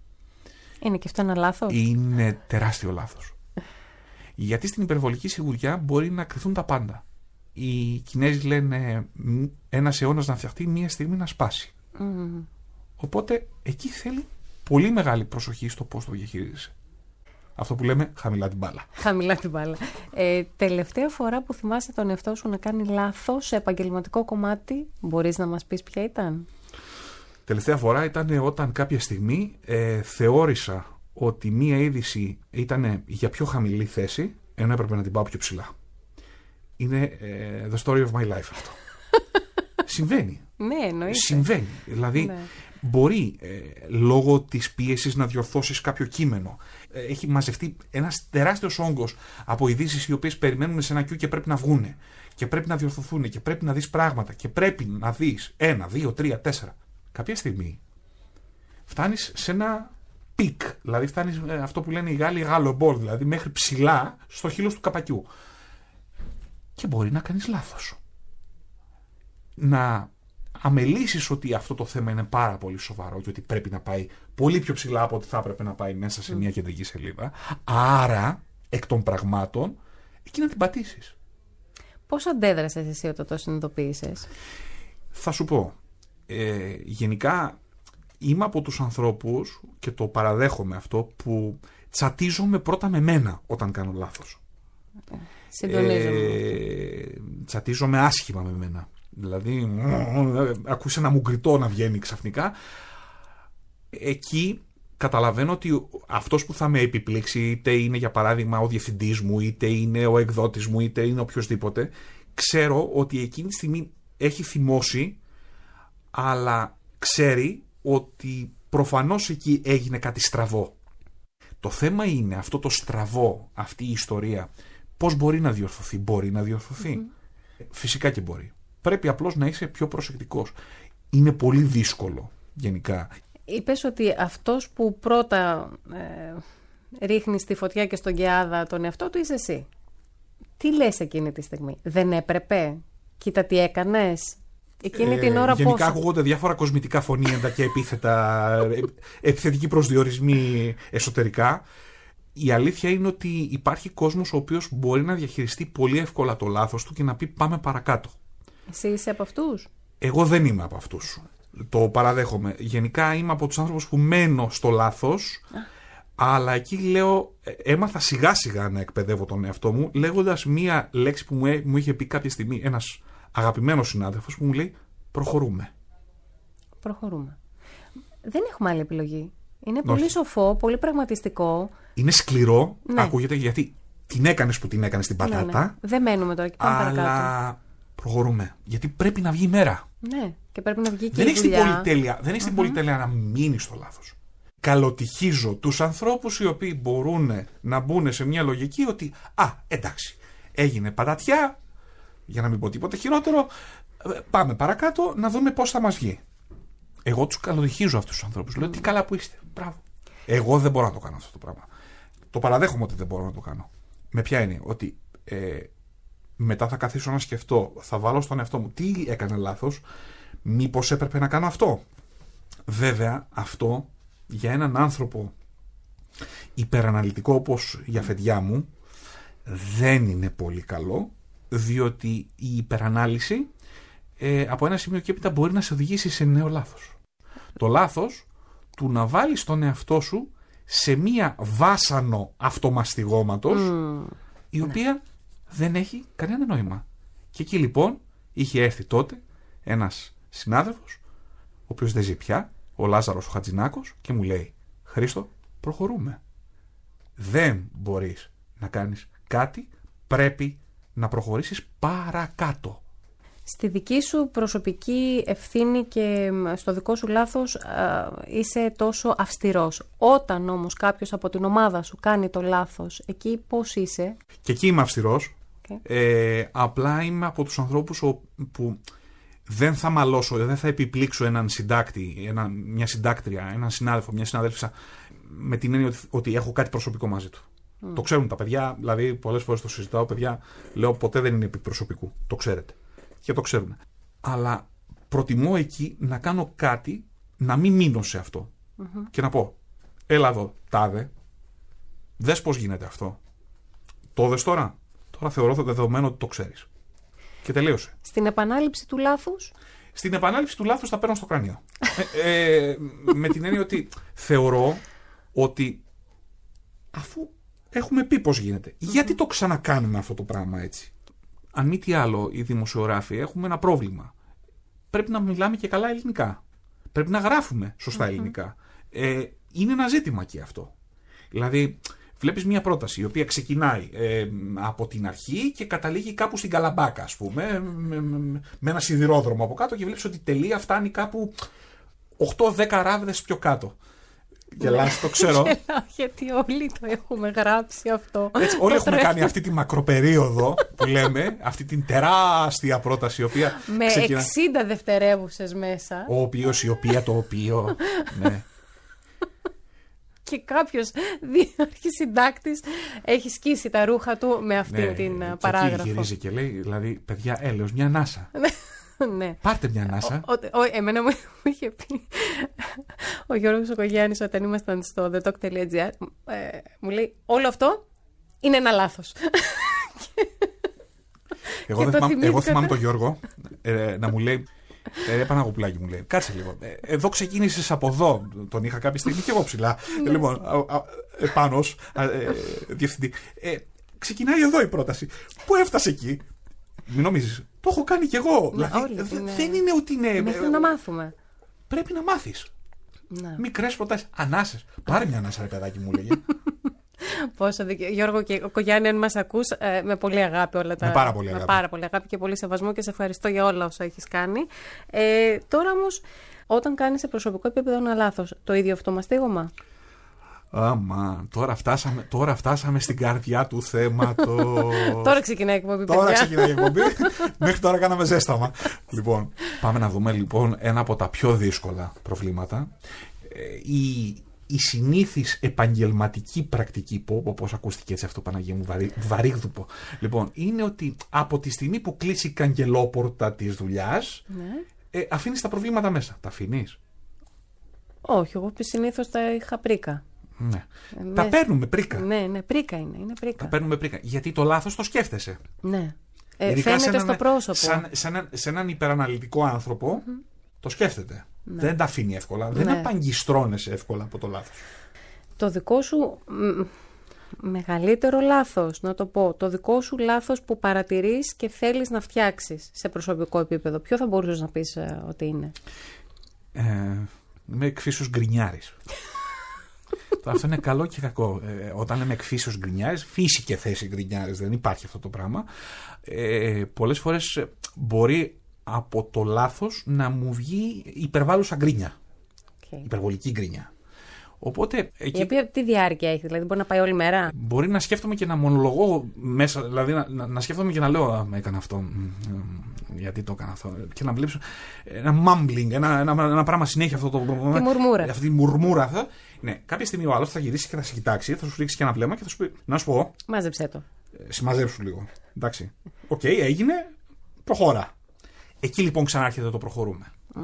Είναι και αυτό ένα λάθος. Είναι τεράστιο λάθος. Γιατί στην υπερβολική σιγουριά μπορεί να κρυθούν τα πάντα. Οι Κινέζοι λένε ένας αιώνας να φτιαχτεί, μία στιγμή να σπάσει. Mm. Οπότε εκεί θέλει πολύ μεγάλη προσοχή στο πώς το διαχειρίζεσαι. Αυτό που λέμε χαμηλά την μπάλα. Χαμηλά την μπάλα. Ε, τελευταία φορά που θυμάσαι τον εαυτό σου να κάνει λάθος σε επαγγελματικό κομμάτι, μπορείς να μας πεις ποια ήταν? Τελευταία φορά ήταν όταν κάποια στιγμή ε, θεώρησα ότι μία είδηση ήταν για πιο χαμηλή θέση, ενώ έπρεπε να την πάω πιο ψηλά. Είναι ε, the story of my life αυτό. Συμβαίνει. Ναι, εννοείται. Συμβαίνει. Δηλαδή, ναι. μπορεί ε, λόγω της πίεσης να διορθώσεις κάποιο κείμενο. Ε, έχει μαζευτεί ένας τεράστιος όγκος από ειδήσεις οι οποίες περιμένουν σε ένα queue και πρέπει να βγούνε. Και πρέπει να διορθωθούν και πρέπει να δεις πράγματα και πρέπει να δεις ένα, δύο, τρία, τέσσερα. Κάποια στιγμή φτάνεις σε ένα πικ. Δηλαδή, φτάνεις ε, αυτό που λένε οι Γάλλοι Γάλλο μπολ, δηλαδή μέχρι ψηλά στο χείλος του καπακιού. Και μπορεί να κάνεις λάθος. Να αμελήσεις ότι αυτό το θέμα είναι πάρα πολύ σοβαρό και ότι πρέπει να πάει πολύ πιο ψηλά από ό,τι θα έπρεπε να πάει μέσα σε μια κεντρική σελίδα. Άρα, εκ των πραγμάτων, εκεί να την πατήσεις. Πώς αντέδρασες εσύ όταν το συνειδητοποίησες? Θα σου πω. Ε, γενικά, είμαι από τους ανθρώπους, και το παραδέχομαι αυτό, που τσατίζομαι πρώτα με μένα όταν κάνω λάθος. Συντονίζομαι. Ε, τσατίζομαι άσχημα με μένα. Δηλαδή, ακούς ένα μουγκριτό να βγαίνει ξαφνικά. Εκεί καταλαβαίνω ότι αυτός που θα με επιπλήξει, είτε είναι για παράδειγμα ο διευθυντής μου, είτε είναι ο εκδότης μου, είτε είναι οποιοσδήποτε, ξέρω ότι εκείνη τη στιγμή έχει θυμώσει, αλλά ξέρει ότι προφανώς εκεί έγινε κάτι στραβό. Το θέμα είναι αυτό το στραβό, αυτή η ιστορία, πώς μπορεί να διορθωθεί? Μπορεί να διορθωθεί. Mm-hmm. Φυσικά και μπορεί. Πρέπει απλώς να είσαι πιο προσεκτικός. Είναι πολύ δύσκολο γενικά. Είπες ότι αυτός που πρώτα ε, ρίχνει στη φωτιά και στον κεάδα τον εαυτό του είσαι εσύ. Τι λες εκείνη τη στιγμή? Δεν έπρεπε? Κοίτα τι έκανες. Εκείνη την ώρα ε, γενικά πόσο... ακούγονται διάφορα κοσμητικά φωνήεντα και επίθετα, επιθετικοί προσδιορισμοί εσωτερικά. Η αλήθεια είναι ότι υπάρχει κόσμος ο οποίος μπορεί να διαχειριστεί πολύ εύκολα το λάθος του και να πει πάμε παρακάτω. Εσύ είσαι από αυτούς? Εγώ δεν είμαι από αυτούς. Το παραδέχομαι. Γενικά είμαι από τους άνθρωπους που μένω στο λάθος, αλλά εκεί λέω, έμαθα σιγά σιγά να εκπαιδεύω τον εαυτό μου, λέγοντας μία λέξη που μου, μου είχε πει κάποια στιγμή ένας αγαπημένος συνάδελφος που μου λέει προχωρούμε. Προχωρούμε. Δεν έχουμε άλλη επιλογή. Είναι πολύ Όχι. σοφό, πολύ πραγματιστικό. Είναι σκληρό, ναι. Ακούγεται, γιατί την έκανες που την έκανες την πατάτα. Ναι, ναι. Δεν μένουμε τώρα και πάμε αλλά παρακάτω. Προχωρούμε. Γιατί πρέπει να βγει η μέρα. Ναι, και πρέπει να βγει και δεν η έχεις δουλειά. την πολυτέλεια, δεν έχεις mm-hmm. την πολυτέλεια να μείνεις στο λάθος. Καλοτυχίζω τους ανθρώπους οι οποίοι μπορούν να μπουν σε μια λογική ότι α, εντάξει, έγινε πατατιά, για να μην πω τίποτα χειρότερο, πάμε παρακάτω να δούμε πώς θα μας βγει. Εγώ τους καλοτυχίζω αυτούς τους ανθρώπους. Λέω τι καλά που είστε. Μπράβο. Εγώ δεν μπορώ να το κάνω αυτό το πράγμα. Το παραδέχομαι ότι δεν μπορώ να το κάνω. Με ποια έννοια? Ότι ε, μετά θα καθίσω να σκεφτώ, θα βάλω στον εαυτό μου τι έκανε λάθος, μήπως έπρεπε να κάνω αυτό. Βέβαια, αυτό για έναν άνθρωπο υπεραναλυτικό όπως η αφεντιά μου δεν είναι πολύ καλό, διότι η υπερανάλυση ε, από ένα σημείο και έπειτα μπορεί να σε οδηγήσει σε νέο λάθος. Το λάθος του να βάλεις τον εαυτό σου σε μία βάσανο αυτομαστιγώματος mm. η οποία ναι. δεν έχει κανένα νόημα. Και εκεί λοιπόν είχε έρθει τότε ένας συνάδελφος, ο οποίος δεν ζει πια, ο Λάζαρος ο Χατζηνάκος, και μου λέει Χρήστο, προχωρούμε. Δεν μπορείς να κάνεις κάτι, πρέπει να προχωρήσεις παρακάτω. Στη δική σου προσωπική ευθύνη και στο δικό σου λάθος α, είσαι τόσο αυστηρός. Όταν όμως κάποιος από την ομάδα σου κάνει το λάθος, εκεί πώς είσαι? Και εκεί είμαι αυστηρός. Okay. Ε, απλά είμαι από τους ανθρώπους που δεν θα μαλώσω, δεν θα επιπλήξω έναν συντάκτη, ένα, μια συντάκτρια, έναν συνάδελφο, μια συνάδελφισσα με την έννοια ότι, ότι έχω κάτι προσωπικό μαζί του. Mm. Το ξέρουν τα παιδιά, δηλαδή πολλές φορές το συζητάω, παιδιά, λέω ποτέ δεν είναι επί προσωπικού. Το ξέρετε. Και το ξέρουν. Αλλά προτιμώ εκεί να κάνω κάτι, να μην μείνω σε αυτό. Mm-hmm. Και να πω, έλα εδώ, τάδε, δες πώς γίνεται αυτό. Το δες τώρα. Τώρα θεωρώ δεδομένο ότι το ξέρεις. Και τελείωσε. Στην επανάληψη του λάθους. Στην επανάληψη του λάθους τα παίρνω στο κρánιο. ε, ε, με την έννοια ότι θεωρώ ότι αφού έχουμε πει πώς γίνεται, mm-hmm. γιατί το ξανακάνουμε αυτό το πράγμα έτσι? Αν μη τι άλλο, οι δημοσιογράφοι έχουμε ένα πρόβλημα. Πρέπει να μιλάμε και καλά ελληνικά. Πρέπει να γράφουμε σωστά mm-hmm. ελληνικά. Ε, είναι ένα ζήτημα και αυτό. Δηλαδή, βλέπεις μια πρόταση η οποία ξεκινάει ε, από την αρχή και καταλήγει κάπου στην Καλαμπάκα, ας πούμε, με, με, με ένα σιδηρόδρομο από κάτω και βλέπεις ότι η τελεία φτάνει κάπου οκτώ δέκα ράβδες πιο κάτω. Γελάς, το ξέρω. Γελάω, γιατί όλοι το έχουμε γράψει αυτό. Έτσι, όλοι έχουμε κάνει αυτή τη μακροπερίοδο που λέμε, αυτή την τεράστια πρόταση η οποία με ξεκινά... εξήντα δευτερεύουσες μέσα. Ο οποίος, η οποία, το οποίο. Ναι. Και κάποιος αρχισυντάκτης έχει σκίσει τα ρούχα του με αυτή ναι, την και παράγραφο. Και γυρίζει και λέει, δηλαδή, παιδιά, έλεος, μια ανάσα. Ναι. Πάρτε μια ανάσα. Ο, ο, ο, εμένα μου είχε πει ο Γιώργος ο Κογιάννης όταν ήμασταν στο the talk dot gr, ε, μου λέει όλο αυτό είναι ένα λάθος. Εγώ, δεν θυμάμαι, εγώ θυμάμαι τον Γιώργο ε, να μου λέει, ε, Παναγοπουλάκη μου λέει, κάτσε λίγο, ε, εδώ ξεκίνησες από εδώ, τον είχα κάποια στιγμή και εγώ ψηλά, λοιπόν, επάνως, ε, διευθυντή, ε, ξεκινάει εδώ η πρόταση, πού έφτασε εκεί. Μην νομίζεις, το έχω κάνει κι εγώ. Ναι, δηλαδή, όλοι, δεν ναι. είναι ότι είναι. Μέχρι να μάθουμε. Πρέπει να μάθεις. Ναι. Μικρές προτάσεις. Ανάσες. Πάρε μια ανάσα, ρε παιδάκι μου, λέγε. Πόσο δικαι... Γιώργο και ο Κογιάννη, αν μας ακούς, ε, με πολύ αγάπη όλα τα. Με πάρα πολύ αγάπη. Με πάρα πολύ αγάπη και πολύ σεβασμό και σε ευχαριστώ για όλα όσα έχεις κάνει. Ε, τώρα όμως, όταν κάνεις σε προσωπικό επίπεδο ένα λάθος, το ίδιο αυτό μαστίγωμα. Άμα, τώρα φτάσαμε, τώρα φτάσαμε στην καρδιά του θέματος. Τώρα ξεκινάει η εκπομπή, παιδιά. Τώρα ξεκινάει η εκπομπή. Μέχρι τώρα κάναμε ζέσταμα. Λοιπόν, πάμε να δούμε λοιπόν ένα από τα πιο δύσκολα προβλήματα. Η, η συνήθις επαγγελματική πρακτική, όπως ακούστηκε έτσι αυτό, Παναγία μου, βαρύ, βαρύγδουπο. Λοιπόν, είναι ότι από τη στιγμή που κλείσει η καγκελόπορτα της δουλειάς, ναι. ε, αφήνεις τα προβλήματα μέσα. Τα αφήνεις? Όχι, εγώ συνήθως τα είχα πρίκα. Ναι. Ε, τα μέσα... παίρνουμε πρίκα. Ναι, ναι, πρίκα είναι. είναι πρίκα. Τα παίρνουμε πρίκα. Γιατί το λάθος το σκέφτεσαι. Ναι. Ε, φαίνεται έναν, στο πρόσωπο. Σαν, σαν, σε έναν υπεραναλυτικό άνθρωπο mm-hmm. το σκέφτεται. Ναι. Δεν τα αφήνει εύκολα. Ναι. Δεν απαγκιστρώνεσαι εύκολα από το λάθος. Το δικό σου μ, μεγαλύτερο λάθος, να το πω, το δικό σου λάθος που παρατηρείς και θέλεις να φτιάξεις σε προσωπικό επίπεδο, ποιο θα μπορούσες να πεις ε, ότι είναι? Ε, είμαι εκφύσεως γκρινιάρης. Αυτό είναι καλό και κακό. Ε, όταν λέμε εκφύσεως γκρινιάρης, φύση και θέση γκρινιάρης, δεν υπάρχει αυτό το πράγμα. Ε, πολλές φορές μπορεί από το λάθος να μου βγει υπερβάλλουσα γκρίνια. Okay. Υπερβολική γκρίνια. Οπότε, εκεί... Η οποία τι διάρκεια έχει, δηλαδή μπορεί να πάει όλη μέρα? Μπορεί να σκέφτομαι και να μονολογώ μέσα, δηλαδή να, να, να σκέφτομαι και να λέω «Α, έκανα αυτό, γιατί το έκανα αυτό» και να βλέπω ένα mumbling, ένα, ένα, ένα πράγμα συνέχεια αυτό το... Τη μουρμούρα. Αυτή τη μουρμούρα αυτό. Ναι, κάποια στιγμή ο άλλος θα γυρίσει και θα σε κοιτάξει, θα σου ρίξει και ένα βλέμμα και θα σου πει «Να σου πω». Μάζεψέ το. Ε, συμμαζέψου λίγο. Εντάξει. Οκ, okay, έγινε, προχώρα. Εκεί λοιπόν ξανάρχεται το προχωρούμε. Mm.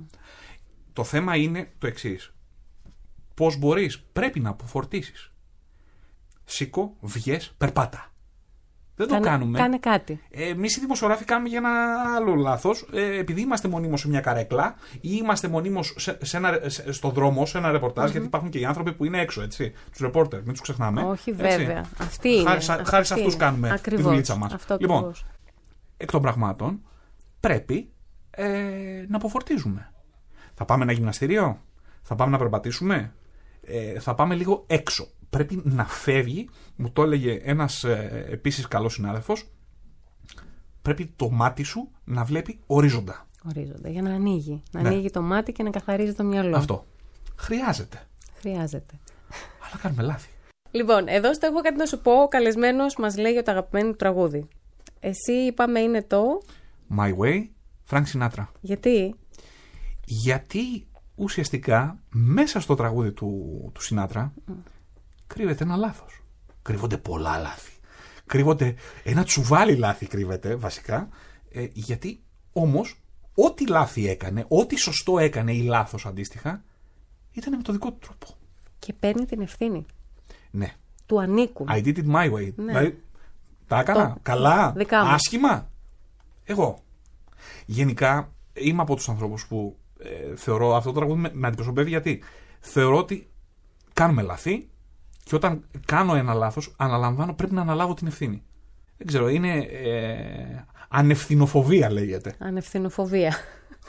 Το θέμα είναι το εξής. Πώς μπορείς? Πρέπει να αποφορτίσεις. Σήκω, βγες, περπάτα. Δεν κάνε, το κάνουμε. Κάνε κάτι. Ε, εμείς οι δημοσιογράφοι κάνουμε για ένα άλλο λάθος. Ε, επειδή είμαστε μονίμως σε μια καρέκλα ή είμαστε μονίμως σε, σε ένα, σε, στο δρόμο, σε ένα ρεπορτάζ, mm-hmm. γιατί υπάρχουν και οι άνθρωποι που είναι έξω, έτσι. Τους ρεπόρτερ, μην τους ξεχνάμε. Όχι, βέβαια. Έτσι. Αυτή είναι. Χάρη, αυτή χάρη σε αυτούς κάνουμε ακριβώς, τη δουλίτσα μας. Αυτό λοιπόν, ακριβώς. εκ των πραγμάτων πρέπει ε, να αποφορτίζουμε. Θα πάμε ένα γυμναστήριο, θα πάμε να περπατήσουμε. Ε, θα πάμε λίγο έξω. Πρέπει να φεύγει, μου το έλεγε ένας ε, επίσης καλός συνάδελφος, πρέπει το μάτι σου να βλέπει ορίζοντα. Ορίζοντα, για να ανοίγει. Να ναι. ανοίγει το μάτι και να καθαρίζει το μυαλό. Αυτό. Χρειάζεται. Χρειάζεται. Αλλά κάνουμε λάθη. Λοιπόν, εδώ στο έχω κάτι να σου πω. Ο καλεσμένος μας λέει για το αγαπημένο του τραγούδι. Εσύ είπαμε είναι το... My Way, Frank Sinatra. Γιατί? Γιατί... ουσιαστικά μέσα στο τραγούδι του, του Σινάτρα mm. κρύβεται ένα λάθος. Κρύβονται πολλά λάθη. Κρύβονται ένα τσουβάλι λάθη κρύβεται βασικά. Ε, γιατί όμως ό,τι λάθη έκανε, ό,τι σωστό έκανε ή λάθος αντίστοιχα, ήταν με το δικό του τρόπο. Και παίρνει την ευθύνη. Ναι. Του ανήκουν. I did it my way. Ναι. Δηλαδή, τα έκανα το... καλά, άσχημα. Εγώ. Γενικά είμαι από τους ανθρώπους που Ε, θεωρώ αυτό το τραγούδι με, με αντιπροσωπεύει, γιατί θεωρώ ότι κάνουμε λάθη και όταν κάνω ένα λάθος αναλαμβάνω, πρέπει να αναλάβω την ευθύνη. Δεν ξέρω, είναι ε, ανευθυνοφοβία λέγεται. Ανευθυνοφοβία.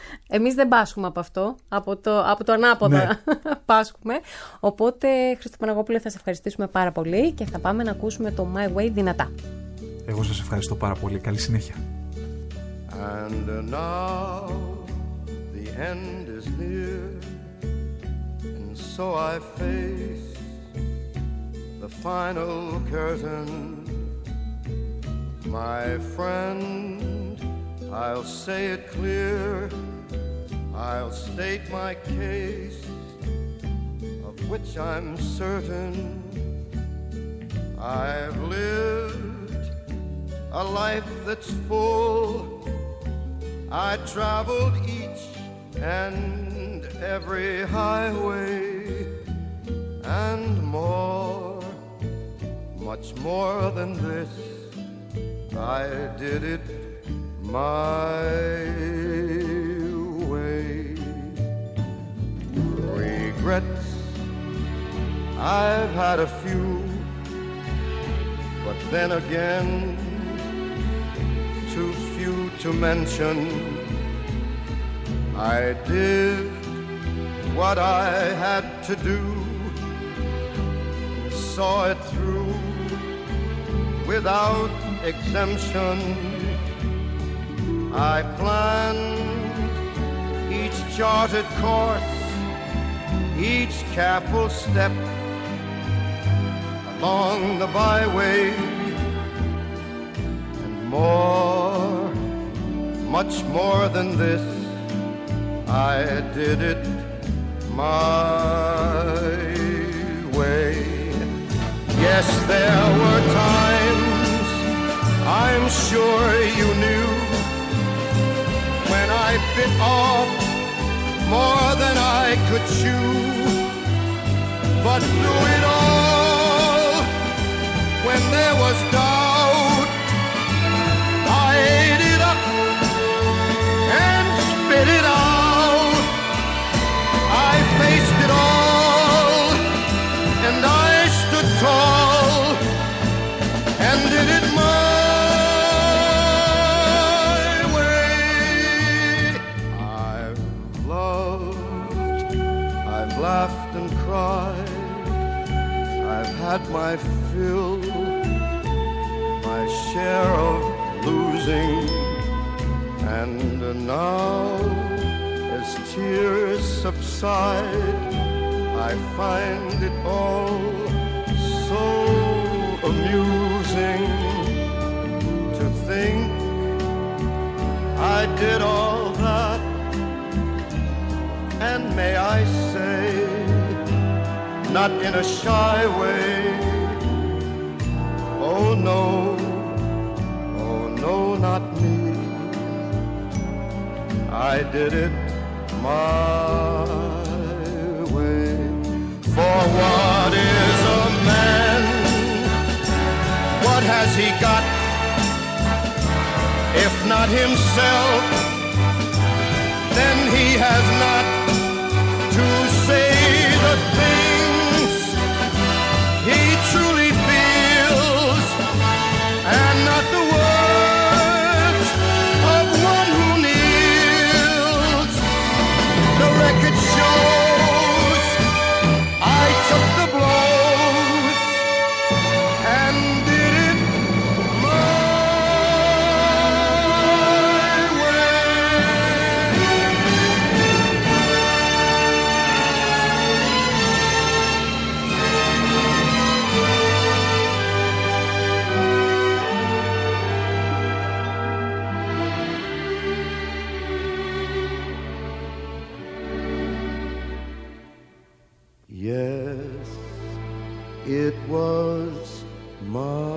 Εμείς δεν πάσχουμε από αυτό, από το, από το ανάποδα ναι. πάσχουμε. Οπότε, Χρήστο Παναγόπουλε, θα σε ευχαριστήσουμε πάρα πολύ και θα πάμε να ακούσουμε το My Way δυνατά. Εγώ σας ευχαριστώ πάρα πολύ. Καλή συνέχεια. And now the end is near, and so I face the final curtain. My friend, I'll say it clear, I'll state my case, of which I'm certain. I've lived a life that's full. I traveled each and every highway and more, much more than this. I did it my way. Regrets, I've had a few, but then again, too few to mention. I did what I had to do, saw it through without exemption. I planned each charted course, each careful step along the byway, and more, much more than this, I did it my way. Yes, there were times, I'm sure you knew, when I bit off more than I could chew. But through it all, when there was doubt, I ate it up and spit it out. I faced it all, and I stood tall and did it my way. I've loved, I've laughed and cried, I've had my fill, my share of losing, and now as tears subside, I find it all so amusing to think I did all that, and may I say, not in a shy way, oh no, oh no, not me. I did it my way. For what is a man? What has he got? If not himself, then he has not to say the things he truly feels, and not the words of one who kneels. The record shows I took the blows and did it my Yes, it was my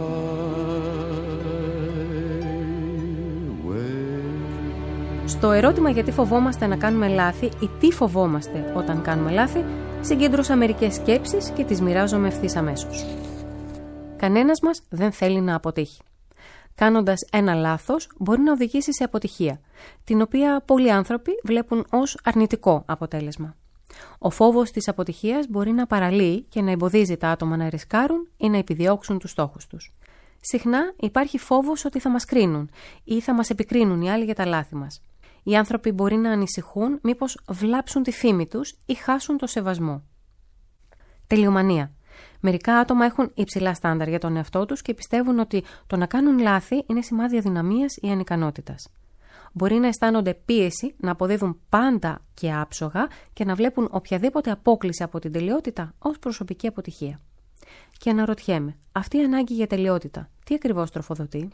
way. Στο ερώτημα γιατί φοβόμαστε να κάνουμε λάθη ή τι φοβόμαστε όταν κάνουμε λάθη, συγκέντρωσα μερικές σκέψεις και τις μοιράζομαι ευθύς αμέσως. Κανένας μας δεν θέλει να αποτύχει. Κάνοντας ένα λάθος μπορεί να οδηγήσει σε αποτυχία, την οποία πολλοί άνθρωποι βλέπουν ως αρνητικό αποτέλεσμα. Ο φόβος της αποτυχίας μπορεί να παραλύει και να εμποδίζει τα άτομα να ρισκάρουν ή να επιδιώξουν τους στόχους τους. Συχνά υπάρχει φόβος ότι θα μας κρίνουν ή θα μας επικρίνουν οι άλλοι για τα λάθη μας. Οι άνθρωποι μπορεί να ανησυχούν μήπως βλάψουν τη φήμη τους ή χάσουν το σεβασμό. Τελειομανία. Μερικά άτομα έχουν υψηλά στάνταρ για τον εαυτό τους και πιστεύουν ότι το να κάνουν λάθη είναι σημάδι αδυναμίας ή ανικανότητας. Μπορεί να αισθάνονται πίεση να αποδίδουν πάντα και άψογα και να βλέπουν οποιαδήποτε απόκλιση από την τελειότητα ως προσωπική αποτυχία. Και αναρωτιέμαι, αυτή η ανάγκη για τελειότητα, τι ακριβώς τροφοδοτεί?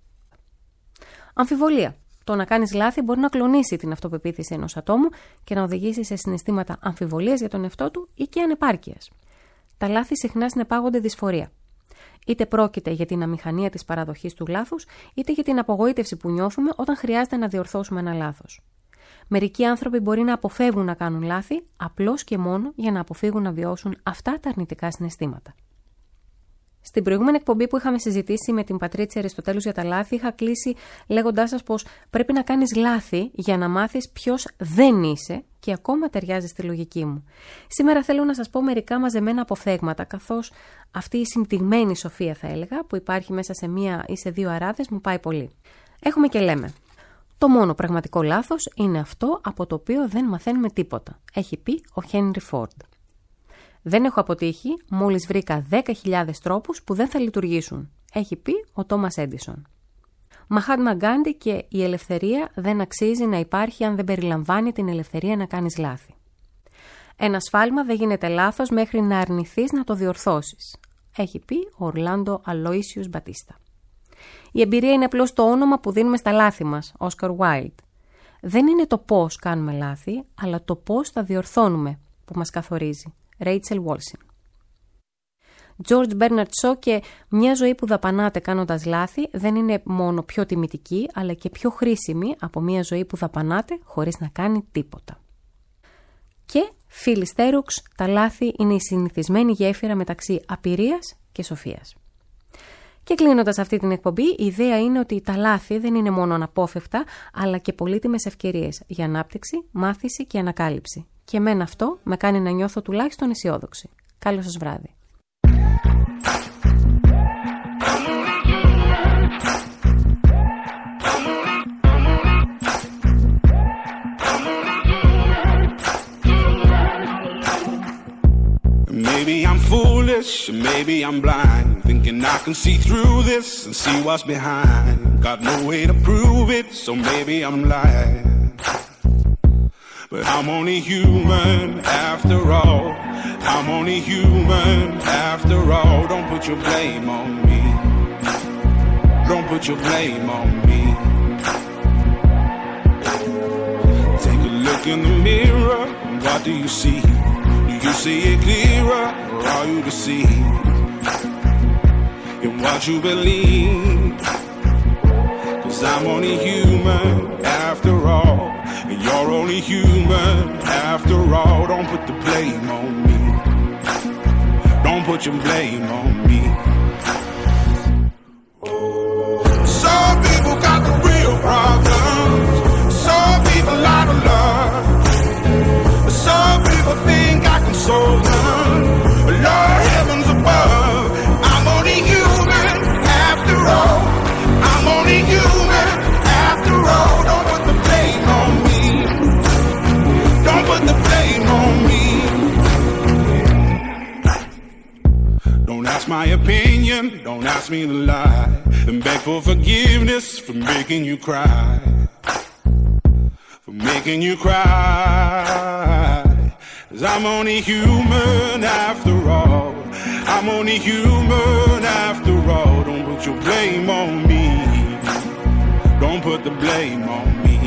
Αμφιβολία. Το να κάνεις λάθη μπορεί να κλονίσει την αυτοπεποίθηση ενός ατόμου και να οδηγήσει σε συναισθήματα αμφιβολίας για τον εαυτό του ή και ανεπάρκειας. Τα λάθη συχνά συνεπάγονται δυσφορία. Είτε πρόκειται για την αμηχανία της παραδοχής του λάθους, είτε για την απογοήτευση που νιώθουμε όταν χρειάζεται να διορθώσουμε ένα λάθος. Μερικοί άνθρωποι μπορεί να αποφεύγουν να κάνουν λάθη, απλώς και μόνο για να αποφύγουν να βιώσουν αυτά τα αρνητικά συναισθήματα. Στην προηγούμενη εκπομπή που είχαμε συζητήσει με την Πατρίτσια Αριστοτέλους για τα λάθη, είχα κλείσει λέγοντάς σας πως πρέπει να κάνεις λάθη για να μάθεις ποιος δεν είσαι και ακόμα ταιριάζει στη λογική μου. Σήμερα θέλω να σας πω μερικά μαζεμένα αποφθέγματα, καθώς αυτή η συμπτυγμένη σοφία, θα έλεγα, που υπάρχει μέσα σε μία ή σε δύο αράδες, μου πάει πολύ. Έχουμε και λέμε. Το μόνο πραγματικό λάθος είναι αυτό από το οποίο δεν μαθαίνουμε τίποτα, έχει πει ο Χένρι Φόρντ. Δεν έχω αποτύχει, μόλις βρήκα δέκα χιλιάδες τρόπους που δεν θα λειτουργήσουν, έχει πει ο Τόμας Έντισον. Μαχάτμα Γκάντι και η ελευθερία δεν αξίζει να υπάρχει αν δεν περιλαμβάνει την ελευθερία να κάνεις λάθη. Ένα σφάλμα δεν γίνεται λάθος μέχρι να αρνηθείς να το διορθώσεις, έχει πει ο Ορλάντο Αλόισιους Μπατίστα. Η εμπειρία είναι απλώς το όνομα που δίνουμε στα λάθη μας, Όσκαρ Βάιλντ. Δεν είναι το πώς κάνουμε λάθη, αλλά το πώς τα διορθώνουμε που μας καθορίζει. Ρέιτσελ Βόλσιν. Τζόρτζ Μπέρναρτ Σο και μια ζωή που δαπανάτε κάνοντας λάθη δεν είναι μόνο πιο τιμητική, αλλά και πιο χρήσιμη από μια ζωή που δαπανάτε χωρίς να κάνει τίποτα. Και φίλοι Στέρουξ, τα λάθη είναι η συνηθισμένη γέφυρα μεταξύ απειρίας και σοφίας. Και κλείνοντας αυτή την εκπομπή, η ιδέα είναι ότι τα λάθη δεν είναι μόνο αναπόφευκτα, αλλά και πολύτιμες ευκαιρίες για ανάπτυξη, μάθηση και ανακάλυψη. Και εμένα αυτό με κάνει να νιώθω τουλάχιστον αισιόδοξη. Καλό σας βράδυ. Maybe I'm foolish, maybe I'm blind, thinking I can see through this and see what's behind. Got no way to prove it, so maybe I'm lying. But I'm only human after all. I'm only human after all. Don't put your blame on me. Don't put your blame on me. Take a look in the mirror, what do you see? Do you see it clearer, or are you deceived in what you believe? 'Cause I'm only human after all, and you're only human after all. Don't put the blame on me. Don't put your blame on me. Some people got the real problems. Some people out of love. Some people think I can solve them. Lord, heavens above, I'm only human after all. I'm only human after all. Don't put the blame on me. Don't put the blame on me. Don't ask my opinion, don't ask me to lie, and beg for forgiveness for making you cry, for making you cry. 'Cause I'm only human after all. I'm only human after all. Don't put your blame on me. Don't put the blame on me.